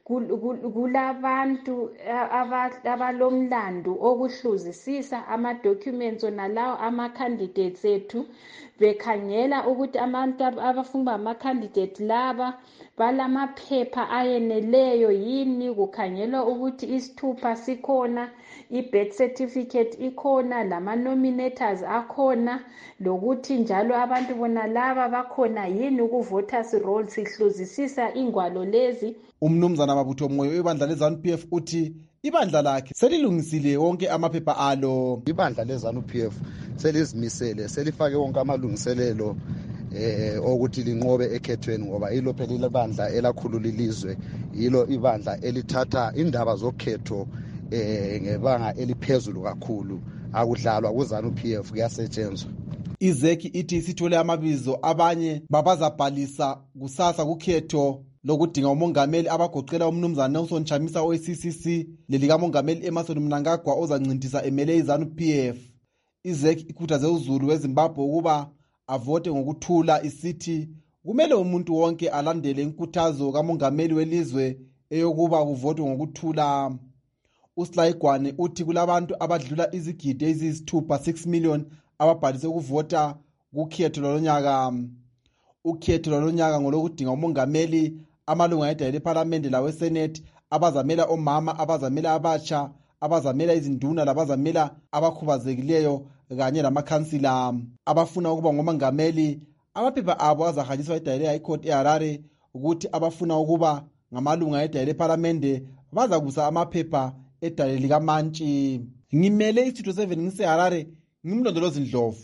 S3: kulabantu abalomlando okuhluzisisa ama-documents onalawo ama-candidates ethu bekhangela ukuthi abantu abafuna ama-candidate laba balamaphepha ayeneleyo yini, kukhangelwa ukuthi isithupha sikhona, i-birth certificate ikhona, lama-nominators akhona, lokuthi njalo abantu bona laba bakhona yini ku-voters roll. Sihluzisisa ingwalo lezi.
S27: Umnumzana Mabutho Moyo webandla le-ZANU P F uthi ibandla lakhe selilungisile wonke amaphepha alo.
S5: Ibandla le-ZANU P F selizimisele, selifake wonke amalungiselelo eh ukuthi linqobe ekhethweni, ngoba yilo phela ibandla elakhulula ilizwe, yilo ibandla elithatha indaba zokhetho eh ngebanga eliphezulu kakhulu. Akudlalwa ku-ZANU P F, kuyasetshenzwa.
S27: Izeki ithi isithole amabizo abanye babazabhalisa kusasa kukhetho lokudinga umongameli abagoqela umnumzana Nelson Chamisa o-C C C lelikamongameli Emmerson Mnangagwa ozancintisa emele i-ZANU P F. Izeki ikhuthaze uZulu weZimbabwe ukuba avote ngokuthula, isithi kumele umuntu wonke alandele inkuthazo kamongameli welizwe eyokuba kuvotwe ngokuthula. uSlaigwane uthi kulabantu abadlula izigidi eziyisithupha six million ababhalise ukuvota kukhetho lolonyaka. Ukhetho lolonyaka ngolokudinga umongameli, amalunga edale leParliament laweSenate, abazamela omama, abazamela abatsha, abazamela izinduna labazamela abakhubazekileyo kanye lamakhansila. Abafuna ukuba ngomongameli amaphepha abo azahanjiswa edale leHigh Court eHarare, ukuthi abafuna ukuba ngamalunga edale leParliament bazakusa amaphepha edale likaMantshi. Ngimele iStudio seven ngiseHarare, ngimlondolozi Ndlovu.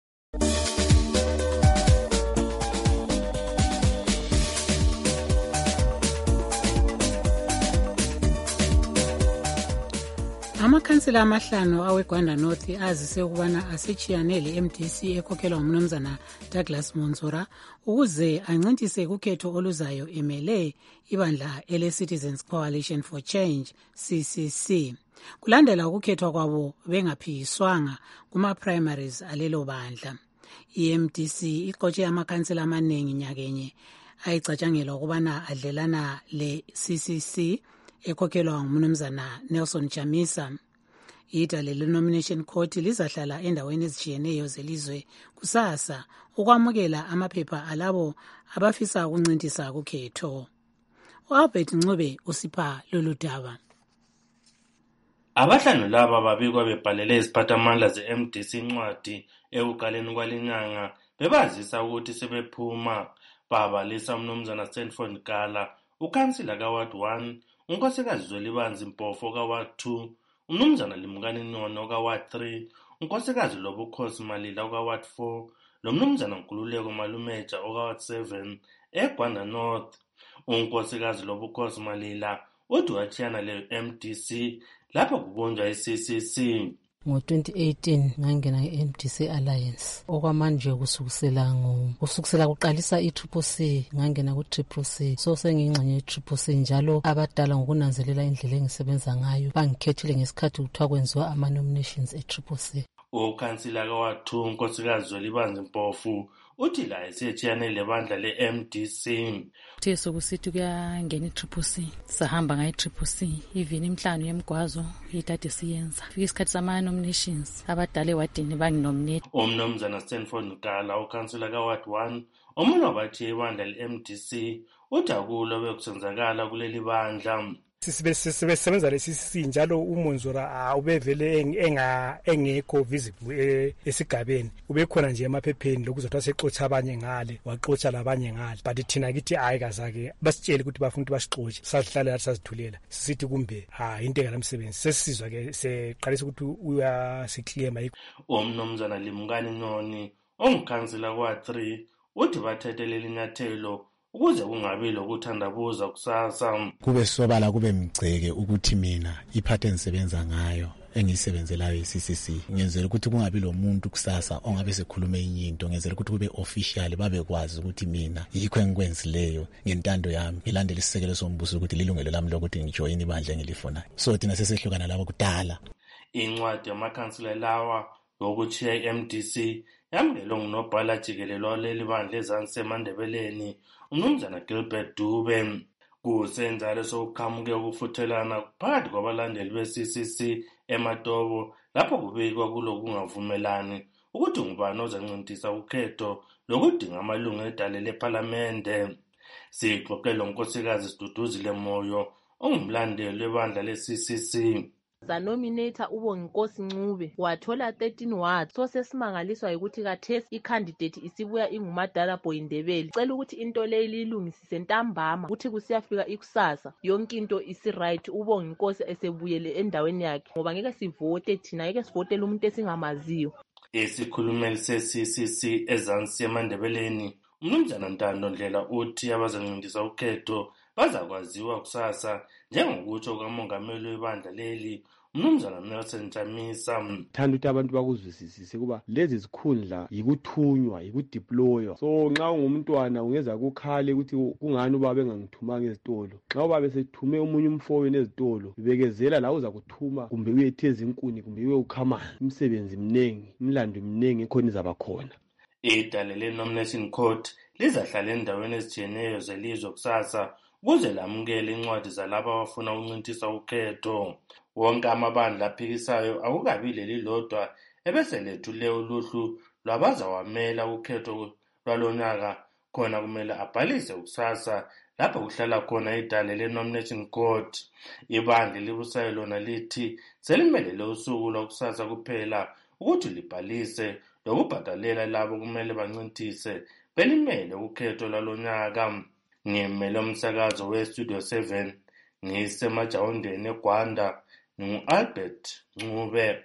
S24: Amakhansila amahlanu aweGwanda North azise ukubana asechiyane le-M D C ekhokhelwa ngumnumzana Douglas Monzora ukuze ancintise kukhetho oluzayo emele ibandla ele-Citizens Coalition for Change C C C. Kulandela ukukhethwa kwabo bengaphikiswanga kuma-primaries alelo bandla. I-M D C iqotshe amakhansila amaningi nyakenye ayicatshangelwa ukubana adlelana le-C C C ekhokhelwa ngumnumzana Nelson Chamisa. Idale le-nomination court lizahlala endaweni ezitshiyeneyo zelizwe kusasa ukwamukela amaphepha alabo abafisa ukuncintisa kukhetho. U-Albert Ncube usipha lolu daba.
S8: Abahlanu laba babikwa bebhalele iziphathamandla ze-M D C incwadi ekuqaleni kwalinyanga bebazisa ukuthi sebephuma babalisa umnumzana Stanford Gala, ukhansila kaWard one, unkosikazi Zwelibanzi Mpofu kaWard two, umnumzana Limkani Nono kaWard three, unkosikazi Lobukhosi Malila kaWard four, lomnumzana Nkululeko Malumeja kaWard seven eGwanda North. Unkosikazi Lobukhosi Malila uthi wachiyana le-M D C lapho kubunjwa i-C C C.
S9: ngo-twenty eighteen ngangena i-M D C Alliance, okwamanje kusukisela kusukisela kuqalisa i-Triple C ngangena ku-Triple C, so sengingxenye i-Triple C njalo abadala ngokunanzelela indlela engisebenza ngayo bangikhethile ngesikhathi kuthiwa kwenziwa ama-nominations e-Triple C.
S8: Ukhansila kaWard two unkosikazi Zwelibanzi Mpofu uthi la esechiyane lebandla le-M D C.
S9: Uthe sokusithi kuyangena i-Triple C, sahamba ngayi-Triple C, even imhlanu yemgwazo yitade siyenza. Fika isikhathi sama-nominations, abadala ewadini banginominate.
S8: Umnumzana Stanford Gala, ukhansila kaWard one, omunye wabathiye ibandla le-M D C, uthi akulo bekusenzakala kuleli bandla.
S11: Sisebenza le-C C C njalo uMonzora ubevele engekho visible esigabeni, ubekhona nje emaphepheni lokuzothiwa sexotsha abanye ngale waxotsha labanye ngale, but thina kithi hayi kazake basitshele ukuthi bafuna ukuthi basixotshe, sasihlala lathi sazithulela sisithi kumbe hayi into engalamsebenzi. Sesizwa ke seqalisa ukuthi uyasikhlema.
S8: Umnumzana Limkani Noni ongikhansila kaWard three uthi bathethelele inyathelo ukuze kungabi lokuthandabuza kusasa.
S26: Kube sobala kube mgceke ukuthi mina iphathe engisebenza ngayo engiyisebenzelayo i-C C C ngenzela ukuthi kungabi lo muntu kusasa ongabe sekhuluma enye into, ngenzela ukuthi kube official babekwazi ukuthi mina yikho engikwenzileyo ngentando yami, ngilandela isisekelo sombuso ukuthi lilungelo lami lokuthi ngijoin ibandla engilifunayo. So thina sesehlukana labo kudala.
S8: Incwadi yamakhansila lawa yokuchiya i-M D C yamukele ngunobhala jikelelo leli bandla ezansi eMandebeleni umnumzana Gilbert Dube. Kusenjalo sokuqhamuke ukufuthelana phakathi kwabalandeli be-C C C eMatobo lapho kubikwa kulokungavumelani ukuthi ngubani ozancintisa ukhetho lokudinga amalungu edale lephalamende. Sixoxele unkosikazi Siduduzile Moyo ongumlandeli webandla le-C C C.
S12: Zanominator uBonginkosi Ncube wathola thirteen wards. So sesimangaliswa ukuthi kathesi i-candidate isibuya inguMadala Boyindebele. Cela ukuthi into le ilungisise ntambama ukuthi kusiyafika ikusasa yonke into isi right uBonginkosi esebuyele endaweni yakhe ngoba ngeke sivote thina ngeke sivotele umuntu esingamaziyo.
S8: Isikhulumeli se-C C C eZansi eMandebeleni uMnumzana Ntando Ndlela uthi abazancindisa ukhetho bazakwaziwa kusasa njengokutsho kamongameli webandla leli uMnumzana Nelson Chamisa.
S13: Thanda ukuthi abantu bakuzwisisise kuba lezi zikhundla yikuthunywa yikudeploywa. So nxa ungumntwana ungeza kukhale ukuthi kungani ubaba engangithumanga ezitolo. Nxa ubaba sethume umunye umfowenu ezitolo bekezela la uza kuthuma kumbe uyetheza inkuni kumbe uye ukhamana. Umsebenzi mnengi, imlando mnengi khona izaba khona.
S8: Idale le-nomination court lizahlala endaweni ezitshiyeneyo zelizwe kusasa ukuze lamukele incwadi zalabo abafuna ukuncintisa ukhetho. Wonke amabandla aphikisayo akukabi leli lodwa ebese lethule uluhlu lwabazawamela ukhetho lwalonyaka khona kumele abhalise kusasa lapho kuhlala khona idale le-nomination court. Ibandla libusayo lona lithi selimelele usuku lwakusasa kuphela ukuthi libhalise lokubhadalela labo kumele bancintise belimele ukhetho lwalonyaka. Ngimele umsakazo we-Studio seven ngisemajawondeni eGwanda ngu-Albert Ncube.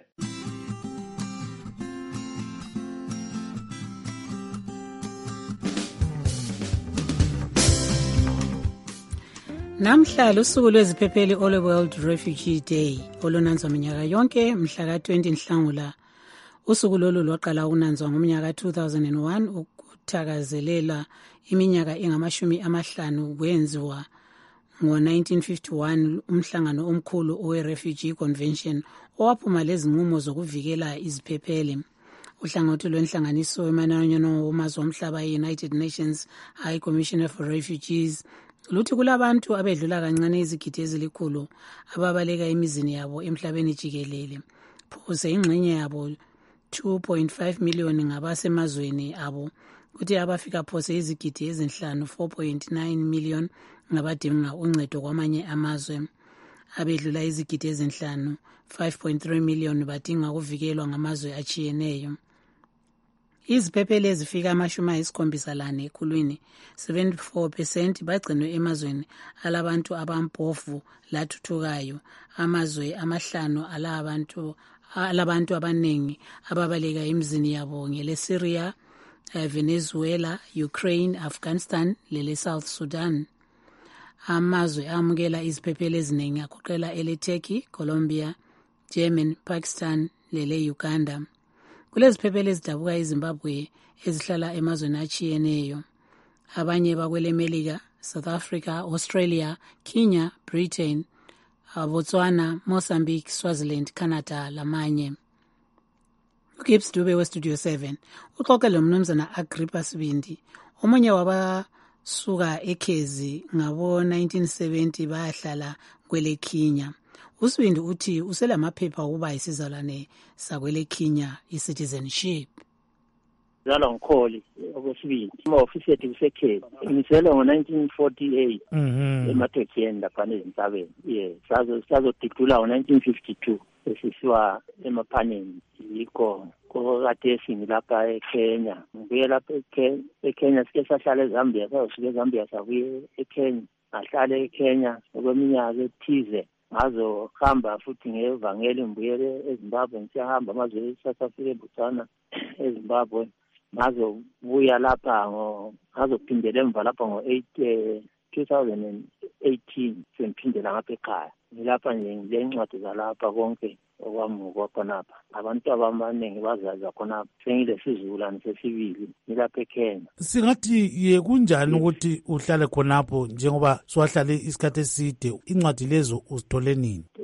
S24: Namhla lusuku lweziphepheli All World Refugee Day olunanzwa minyaka yonke mhla ka twenty Nhlangula. Usuku lolu lwaqala ukunanzwa ngomnyaka two thousand one ukuthakazelela iminyaka engamashumi amahlanu kwenziwa ngo nineteen fifty-one umhlangano omkhulu owe-Refugee Convention owaphuma lezinqumo zokuvikela iziphepheli. Uhlangothi lwenhlanganiso emananyano womazwe omhlaba e-United Nations High Commissioner for Refugees luthi kulabantu abedlula kancane izigidi ezilikhulu ababaleka emizini yabo emhlabeni jikelele. Phose ingxenye yabo two point five million ngabasemazweni abo kuthi abafika phose izigidi ezinhlanu four point nine million ngabadinga uncedo kwamanye amazwe. Abedlula izigidi ezinhlanu five point three million badinga ukuvikelwa ngamazwe achiyeneyo. Iziphepheli ezifika amashumi ayisikhombisa lane ekhulwini seventy-four percent bagcinwe emazweni alabantu abampofu lathuthukayo. Amazwe amahlanu alabantu alabantu abaningi ababaleka emizini yabo ngele Syria, Venezuela, Ukraine, Afghanistan lele South Sudan. Amazwe amukela iziphepheli eziningi agoqela ele Turkey, Colombia, Germany, Pakistan lele Uganda. Kulezi ziphepheli ezidabuka eZimbabwe ezihlala emazweni achiyeneyo. Abanye bakwele Melika, South Africa, Australia, Kenya, Britain, Botswana, Mozambique, Swaziland, Canada lamanye. uGibbs Dube we-Studio seven uxoxe lo mnumzana Agrippa Sibindi omunye wabasuka eKhezi ngabo nineteen seventy bayahlala kwele Kenya. Usibindi uthi uselamaphepha ukuba isizalwane sakwele Kenya i-citizenship.
S14: Zala ngikholi okwesibili ima-ofisi yethu kuseKhezi ngizelwe ngo nineteen forty-eight emathekeni laphana ezintabeni. Ye sazo sazodidula ngo nineteen fifty-two esisiwa emaphaneni yikho kokade singilapha eKenya. Ngibuye lapha eKenya sike sahlala eZambia sayofika eZambia sabuye eKenya ahlala eKenya okweminyaka ethize ngazohamba futhi ngevangeli ngibuyele eZimbabwe ngisiyahamba amazwe eSouth Africa eBotswana eZimbabwe ngazobuya lapha ngo ngazophindela emva lapha ngo two thousand eighteen sengiphindela ngapha ekhaya. Ngilapha nje ngilencwadi zalapha konke okwami ngokwakhonapha. Abantu abaningi bazaza khonapha sengilesizulwane sesibili ngilapha eKenya.
S6: Singathi ye kunjani ukuthi uhlale khonapho njengoba swahlale isikhathi eside? Incwadi lezo uzithole nini?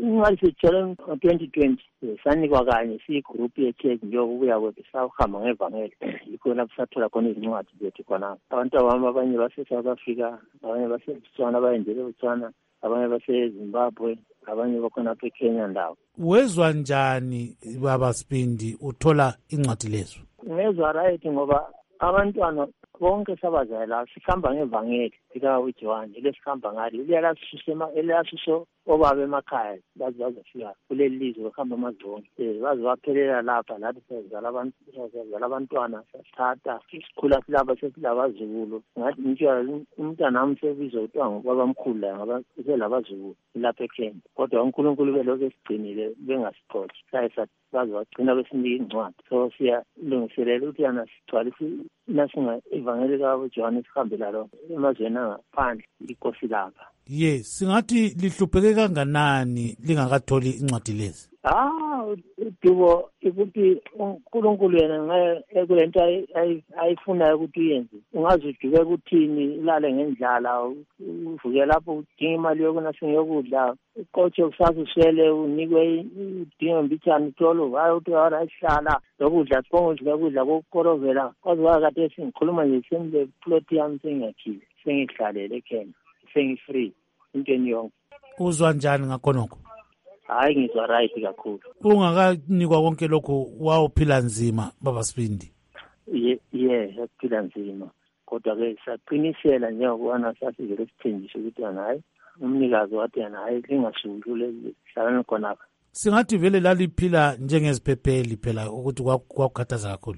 S14: incwadi siyitshele ngo-twenty twenty sanikwa kanye siyigroup ye-church njengokubuya kwethu sahamba ngevangeli yikho lapho sathola khona izincwadi zethu khonapho. Abantu abami abanye base-South Africa, abanye base-Botswana, abayendele eBotswana, abanye base-Zimbabwe, abanye bakhonapho eKenya ndawo.
S6: Wezwa njani baba Sibindi uthola incwadi lezo?
S14: Ngezwa right ngoba abantwana bonke sabazala sikhamba ngevangeli lika uJohn lesihamba ngalo liyalasisema eliyasiso obaba emakhaya bazi bazofika kuleli lizwe bahamba amazoni eh bazi baphelela lapha lathi sezala abantu sezala abantwana sasithatha isikhula silaba sesilabazukulu ngathi nje umntana nami sebizwa uthiwa ngobabamkhulu la ngaba selabazukulu lapha eKenya kodwa uNkulunkulu belokhu esigcinile bengasikhothi sayisa bazi bagcina besinika incwadi so siyalungiselela ukuthi yana sithwalise nasinga ivangeli kaJohn sikhambela lo emazweni angaphandle inkosi lapha.
S6: Ye singathi lihlupheke kanganani lingakatholi incwadi lezi?
S14: Ah udubo ukuthi uNkulunkulu yena ekulento ayifunayo ukuthi uyenze ungaze uduke ukuthini ilale ngendlala uvuke lapho udinga imali yokuna singiyokudla uqotshe kusasa uswele unikwe udinga mbithani tolo hayi uthi awarahlala lokudla sibonge ukudla kokukorovela kwaze wakade singikhuluma nje semle plot yami sengiyakhile sengihlalele eKenya sengi-free intweni yonke.
S6: Uzwa njani ngakhonokho?
S14: Hayi ngizwa right kakhulu.
S6: Ungakanikwa konke lokho wawuphila nzima baba Sibindi?
S14: Ye yeah yaphila nzima kodwa ke saqinisela njengoba sasivele sithenjiswa ukuthi hayi umnikazi wathi hayi lingasungulule hlalana khona.
S6: Singathi vele laliphila njengeziphepheli phela ukuthi kwakukhathaza kakhulu.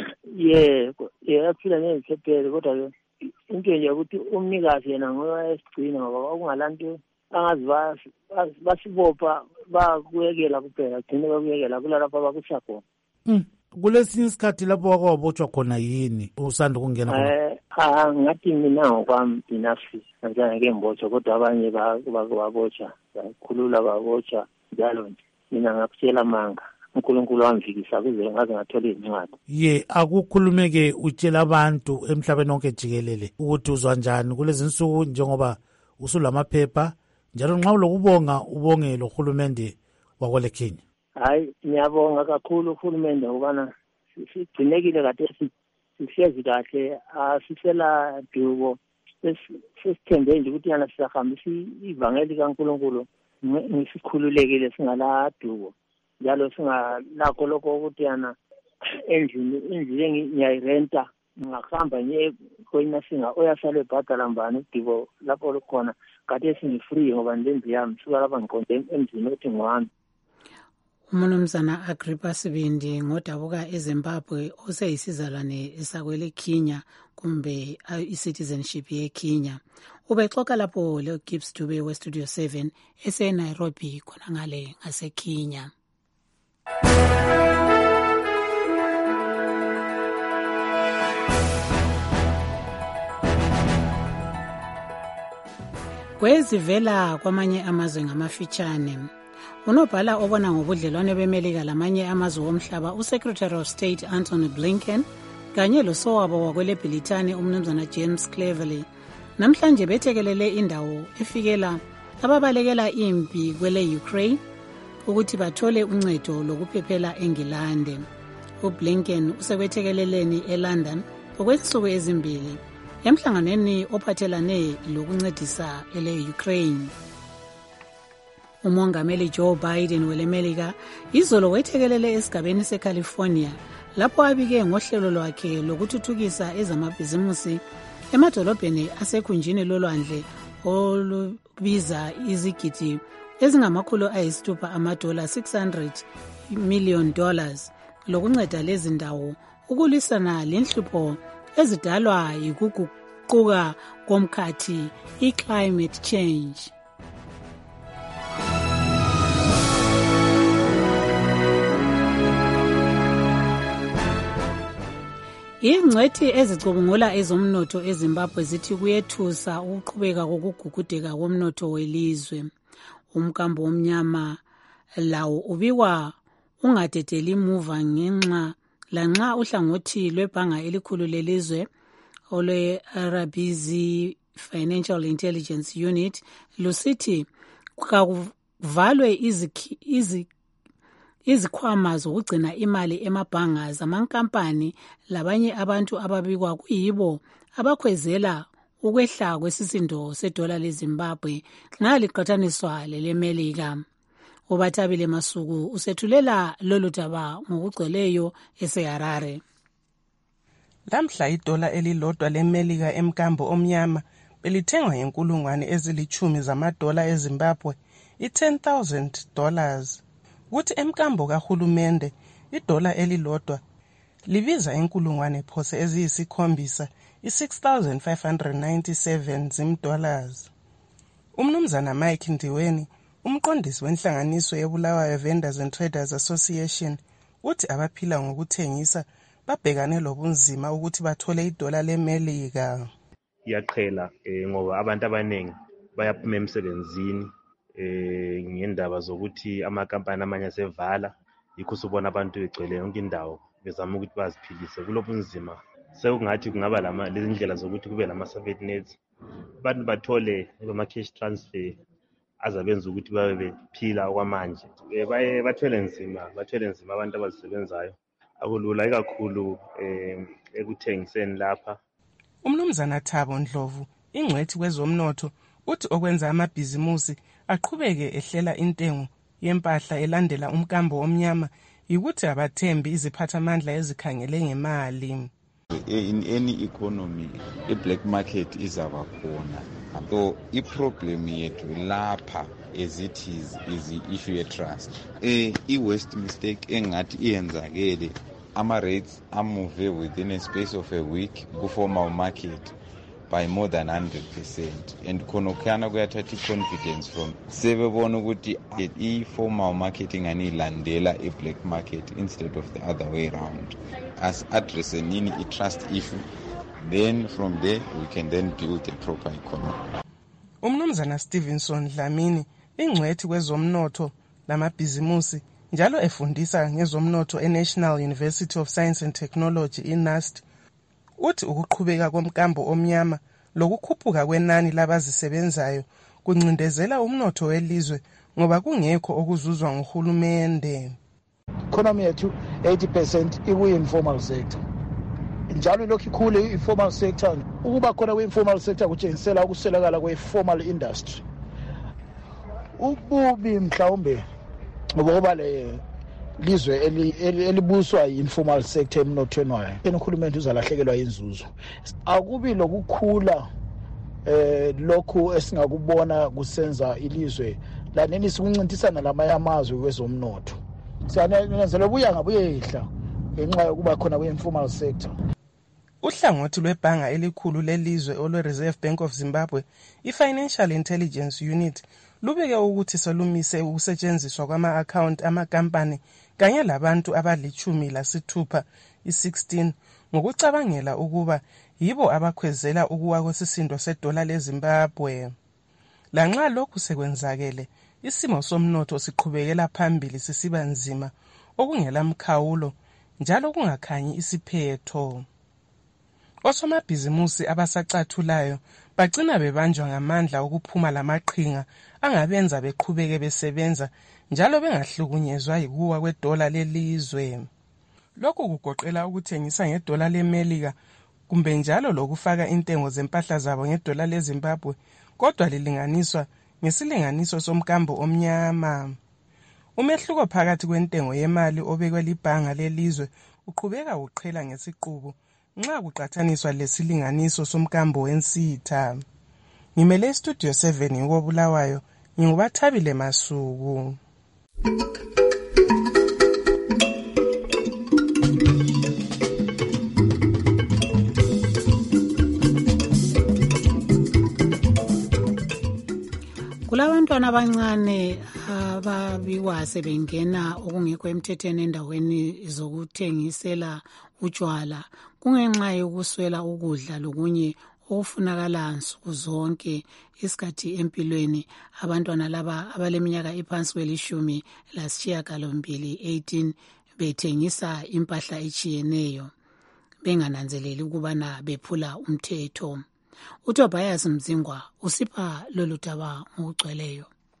S14: Yeah yaphila njengeziphepheli kodwa ke into nje ukuthi umnikazi yena ngowayesigcina ngoba kungalanto angazi basibopha bakuyekela kuphela gcine bakuyekela kulalapha bakusa khona.
S6: Mm kulesinye isikhathi lapho wakwabotshwa khona yini usanda ukungena khona?
S14: Eh ah ngathi mina ngokwami dinafsi ngizange ke ngibotshwa kodwa abanye babotshwa bakhulula babotshwa njalo nje mina ngakutshela manga uNkulunkulu wamvikisa kuze ngaze ngathola izincwadi.
S6: Ye akukhulumeke utshela abantu emhlabeni wonke jikelele ukuthi uzwa njani kulezi nsuku njengoba usulamaphepha njalo nxa ulokubonga ubongelo uhulumende wakwele Kenya.
S14: Hayi ngiyabonga kakhulu uhulumende ubana sigcinekile kade sihlezi kahle asisela dubo sesithembe nje ukuthi yana sisahambisa ivangeli kaNkulunkulu ngisikhululekile singala dubo njalo singalakho lokho ukuthi yana endlini endlini ngiyayirenta ngahamba nje koyina singa oyasale ebhadala mbani udibo lapho lokhona kade singi-free ngoba ndendlu yami suka lapha ngiqonde emzini othi ngwami.
S24: Umnumzana Agrippa Sibindi ngodabuka eZimbabwe oseyisizalwane esakwele Kenya kumbe i-citizenship ye-Kenya ubexoxa lapho le Gibbs Dube we Studio seven ese-Nairobi khona ngale ngase-Kenya. Kwezivela kwamanye amazwe ngamafitshane unobhala obona ngobudlelwane beMelika lamanye amazwe omhlaba uSecretary of State Anthony Blinken kanye losowabo wakwele Britani umnumzana James Cleverly namhlanje bethekelele indawo efikela ababalekela impi kwele Ukraine ukuthi bathole uncedo lokuphephela eNgilande. uBlinken usekwethekeleleni eLondon okwensuku ezimbili emhlanganweni ophathelane lokuncedisa ele Ukraine. Umongameli Joe Biden welemelika izolo wethekelele esigabeni seCalifornia lapho abike ngohlelo lwakhe lokuthuthukisa ezamabhizimusi emadolobheni asekhunjini lolwandle olubiza izigidi ezingamakhulu ayisithupha amadola six hundred million dollars lokunceda lezi ndawo ukulwisana lenhlupho ezidalwa yikuguquka komkhathi i-climate change. Ingcwethi ezicubungula ezomnotho eZimbabwe zithi kuyethusa ukuqhubeka kokugugudeka komnotho welizwe. Umkambo omnyama lawo ubikwa ungadedeli muva ngenxa lanxa uhlangothi lwebhanga elikhulu lelizwe olwe-Arabizi Financial Intelligence Unit lusithi kuvalwe izikhi, izi, izikhwama zokugcina imali emabhanga zamankampani labanye abantu ababikwa kuyibo abakhwezela ukwehla kwesisindo sedola leZimbabwe nxa liqathaniswa lelemelika. Ubathabile Masuku usethulela lolu daba ngokugcweleyo eseHarare.
S10: Lamhla idola elilodwa lemelika emkambo omnyama belithengwa ngenkulungwane ezilichumi zamadola eZimbabwe, i-ten thousand dollars. Kuthi emkambo kahulumende idola elilodwa libiza inkulungwane phose eziyisikhombisa, i-six thousand five hundred ninety-seven zim-dollars. Umnumzana Mike Ndiweni, umqondisi wenhlanganiso yeBulawayo Vendors and Traders Association, uthi abaphila ngokuthengisa babhekane lobunzima ukuthi bathole idola lemelika.
S15: Iyaqhela eh, ngoba abantu abaningi bayaphuma emsebenzini eh, ngendaba zokuthi amakampani amanye asevala, yikho usubona abantu begcwele yonke indawo bezama ukuthi baziphilise kulobunzima. Sekungathi kungaba lama lezindlela zokuthi kube lama safety nets, abantu bathole ama cash transfer azabenza ukuthi babe bephila okwamanje. Baye bathwele nzima, bathwele nzima abantu abazisebenzayo. Akulula kakhulu eh ekuthengiseni lapha.
S10: Umnumzana Thabo Ndlovu, ingcwethi kwezomnotho, uthi okwenza amabhizimusi aqhubeke ehlela intengo yempahla elandela umkambo omnyama ukuthi abathembi iziphathamandla ezikhangele ngemali.
S16: In any economy, a black market izaba khona. So i-problem yethu lapha as it is is the issue of trust. Eh i-worst mistake engathi iyenzakele, ama rates amove within a space of a week ku-formal market by more than one hundred percent, and khonokana kuyathatha i-confidence from sebebona ukuthi i-formal marketing anilandela i-black market instead of the other way around. As address nini i-trust issue, then from there we can then build a proper economy.
S10: Umnumzana Stevenson Dlamini, ingcwethi kwezomnotho lamabhizimusi, njalo efundisa ngezomnotho eNational University of Science and Technology i-N U S T, uthi ukuqhubeka komkambo omnyama lokukhuphuka kwenani labazisebenzayo kuncindezela umnotho welizwe ngoba kungekho okuzuzwa nguhulumende.
S17: Economy yethu eighty percent iku-informal sector, njalo lokhu ikhule i-informal sector. Ukuba khona kwe-informal sector kutshengisela ukuswelakala kwe-formal industry. Ububi mhlawumbe ngoba le lizwe elibuswa yi-informal sector emnothweni wayo, uhulumende uzalahlekelwa inzuzo. Akubi lokukhula eh lokhu esingakubona kusenza ilizwe laneni sikuncintisana lamanye amazwe kwezomnotho. Siyanezela buya ngabuyehla ngenxa yokuba khona kwe-informal sector.
S10: Uhlangothi lwebhanga elikhulu lelizwe olwe-Reserve Bank of Zimbabwe, i-Financial Intelligence Unit, lubeke ukuthi selumise ukusetshenziswa kwama-account amakampani kanye labantu abalichumi lasithupha i-sixteen ngokucabangela ukuba yibo abakhwezela ukuwa kwesisindo sedola leZimbabwe. Lanxa lokhu sekwenzakele, isimo somnotho siqhubekela phambili sisiba nzima okungela mkhawulo njalo kungakhanyi isiphetho. Osomabhizimusi abasacathulayo bagcina bebanjwa ngamandla ukuphuma lamaqhinga angabenza beqhubeke besebenza njalo bengahlukunyezwa yikuwa kwedola lelizwe. Lokhu kugoqela ukuthengisa ngedola lemelika kumbe njalo lokufaka intengo zempahla zabo ngedola leZimbabwe, kodwa lilinganiswa ngesilinganiso somkambo omnyama. Umehluko phakathi kwentengo yemali obekwe libhanga lelizwe uqhubeka uqhela ngesiqubu nxa kuqathaniswa lesilinganiso somkambo wensitha. Ngimele Studio seven ngokobulawayo, ngingubathabile Masuku.
S24: Kulabantwana abancane ababikwa sebengena okungekho emthethweni endaweni zokuthengisela utshwala kungenxa yokuswela ukudla lokunye okufunakala nsuku zonke isikhathi empilweni. Abantwana laba abaleminyaka ephansi kwelishumi lasishiyagalombili eighteen bethengisa impahla etshiyeneyo bengananzeleli ukubana bephula umthetho. uTobias Mzingwa usipha lolu daba ngokugcweleyo.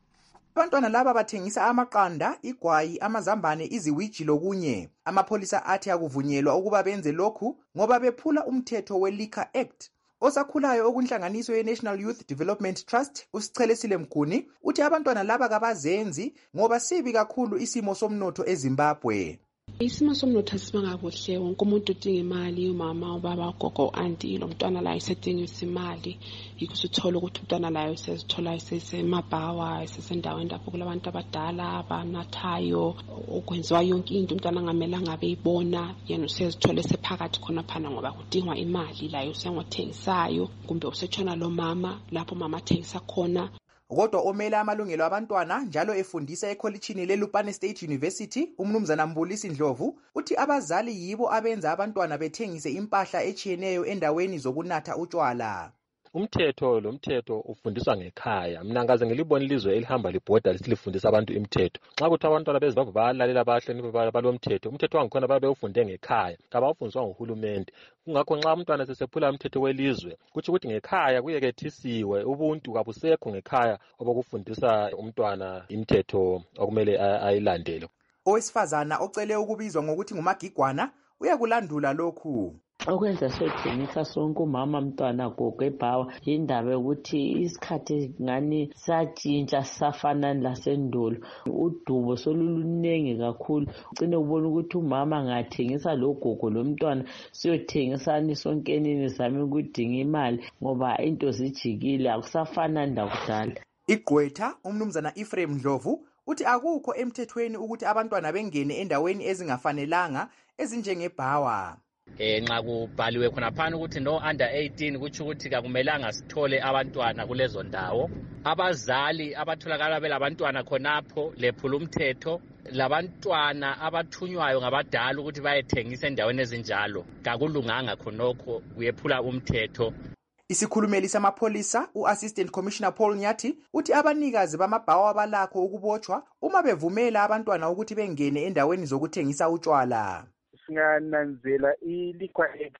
S1: Abantwana laba bathengisa amaqanda, igwayi, amazambane, iziwiji lokunye. Amapholisa athi akuvunyelwa ukuba benze lokhu ngoba bephula umthetho we-Liquor Act. Osakhulayo okunhlanganiso ye-National Youth Development Trust, uSichelesile Mguni, uthi abantwana laba kabazenzi ngoba sibi kakhulu isimo somnotho eZimbabwe.
S2: Isimo somnotho asibanga kuhle, wonke umuntu udinga imali, umama, ubaba, ugogo, auntie, lo mntwana la isedinga imali. Yikho sithola ukuthi umntwana la sesithola isesemabhawa, isesendaweni lapho kulabantu abadala abanathayo, okwenziwa yonke into umntwana angamelanga ngabe ibona, yena usezithola esephakathi khona phana ngoba kudingwa imali la usengothengisayo, kumbe usetshona lo mama lapho mama athengisa khona.
S1: Kodwa omela amalungelo abantwana njalo efundisa ekholitshini leLupane State University, umnumzana Mbulisi Ndlovu, uthi abazali yibo abenza abantwana bethengise impahla echiyeneyo endaweni zokunatha utshwala.
S18: Umthetho lo mthetho ufundiswa ngekhaya. Mina ngaze ngilibona ilizwe elihamba libhoda lisilifundisa abantu imithetho. Nxa kuthi abantwana beZimbabwe bayalalela abahloniphi balomthetho, umthetho wangikhona babe ufunde ngekhaya, kabawufundiswa nguhulumende. Kungakho nxa umntwana sesephula umthetho welizwe, kuthi ukuthi ngekhaya kuyekethisiwe, ubuntu kabusekho ngekhaya obokufundisa umntwana imithetho okumele ayilandele.
S1: Owesifazana ocele ukubizwa ngokuthi ngumagigwana uyakulandula lokhu.
S19: Okwenza sothengisa sonke umama mntwana gogo ebhawa indaba yokuthi isikhathi ngani satshintsha safana lasendulo, udubo solulunenge kakhulu, ugcine ubona ukuthi umama ngathengisa lo gogo lo mntwana siyothengisani sonkenini zami ukudinga imali ngoba into zijikile akusafana ndakudala.
S1: Igqwetha umnumzana Ephraim Ndlovu uthi akukho emthethweni ukuthi abantwana bengene endaweni ezingafanelanga ezinjengebhawa.
S20: Eh nxa kubhaliwe khona phana ukuthi no under eighteen kuthi ukuthi akumelanga sithole abantwana kulezo ndawo. Abazali abatholakala belabantwana khonapho lephula umthetho, labantwana abathunywayo ngabadala ukuthi bayethengisa endaweni ezinjalo kakulunganga khonokho, kuyephula umthetho.
S1: Isikhulumeli samapholisa u-Assistant Commissioner Paul Nyathi uthi abanikazi bamabhawa abalakho ukubotshwa uma bevumela abantwana ukuthi bengene endaweni zokuthengisa utshwala.
S21: Singananzela i-Liquor Act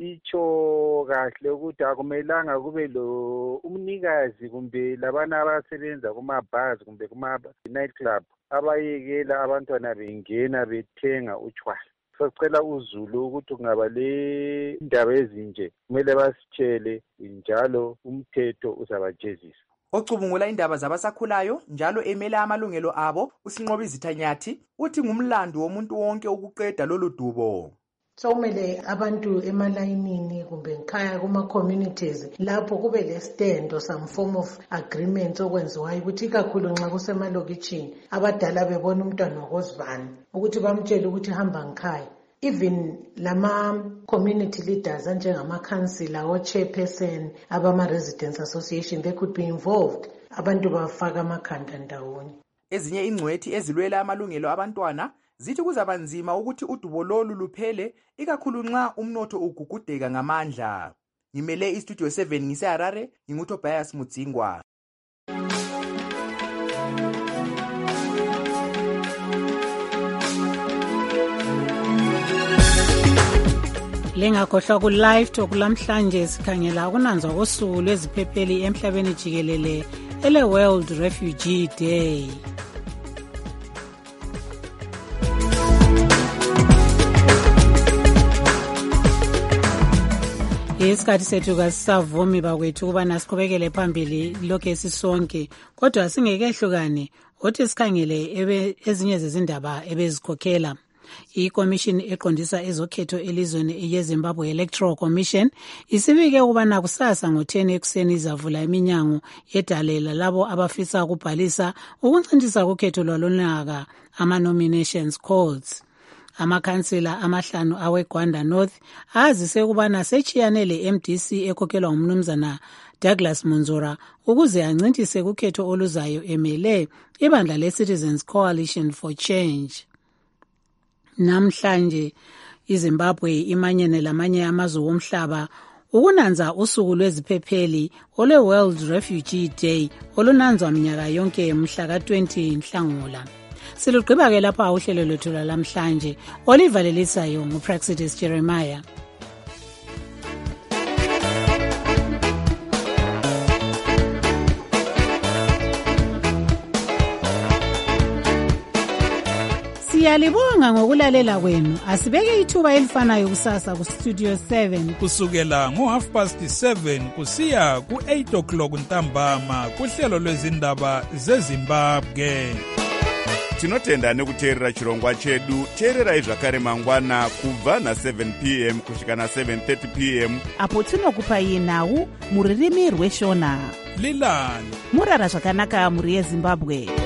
S21: itsho kahle ukuthi akumelanga kube lo umnikazi kumbe labana abasebenza kuma-bars kumbe kuma-night club abayekela abantwana bengena bethenga utshwala. Socela uzulu ukuthi kungaba le indaba ezinje kumele basitshele njalo umthetho uzabajezisa.
S1: Ocubungula indaba zabasakhulayo njalo emela amalungelo abo uSinqobizitha Nyathi uthi ngumlando womuntu wonke ukuqeda lolu dubo.
S24: Sokumele abantu emalayinini kumbe ngikhaya kuma-communities lapho kube le-stand or some form of agreement okwenziwayo ukuthi ikakhulu nxa kusemalokitshini abadala bebona umntwana wakozibani ukuthi bamtshele ukuthi hamba ngikhaya. Even lama-community leaders anjengamakhansila o-chairperson abama-residents association, they could be involved. Abantu bafaka amakhanda ndawonye.
S1: Ezinye ingcwethi ezilwela amalungelo abantwana zithi kuzaba nzima ukuthi udubo lolu luphele ikakhulu nxa umnotho ugugudeka ngamandla. Ngimele iStudio seven ngiseHarare, nginguTobias Mudzingwa.
S24: Lingakhohlwa ku live talk lamhlanje sikhangela ukunanzwa kosuku lweziphepheli emhlabeni jikelele ele World Refugee Day. Isikhathi sethu kasisavumi bakwethu ukuba nasiqhubekele phambili lokho esisonke, kodwa singekehlukane othi sikhangele ezinye zezindaba ebezikhokhela. I-Commission eqondisa ezokhetho elizweni yeZimbabwe Electoral Commission isibike ukubana kusasa ngo-ten ekuseni izavula iminyango yedalela labo abafisa ukubhalisa ukuncintisa kukhetho lwalonyaka ama-nominations calls. Amakhansila amahlanu aweGwanda North azise ukubana sechiyanele M D C ekhokhelwa umnumzana Douglas Munzora ukuze ancintise kukhetho oluzayo emele ibandla le-Citizens Coalition for Change. Namhlanje iZimbabwe imanyene lamanye amazwe omhlaba ukunanza usuku lweziphepheli ole World Refugee Day olunanzwa minyaka yonke mhla ka twenty Nhlangula. Silugqiba ke lapha uhlelo lwethu lamhlanje olivalelisayo nguPraxidis Jeremiah. Siyalibonga ngokulalela kwenu. Asibeke ithuba elifanayo kusasa ku Studio seven
S3: kusukela ngo half past seven kusiya ku eight o'clock ntambama kuhlelo lwezindaba zeZimbabwe.
S4: Tinotenda nekuteerera chirongwa chedu. Teererai zvakare mangwana kubva na seven p m kusvika na seven thirty p m
S5: apo tinokupai nhau muririmi rweshona.
S3: Lilani
S5: murara zvakanaka muri yeZimbabwe.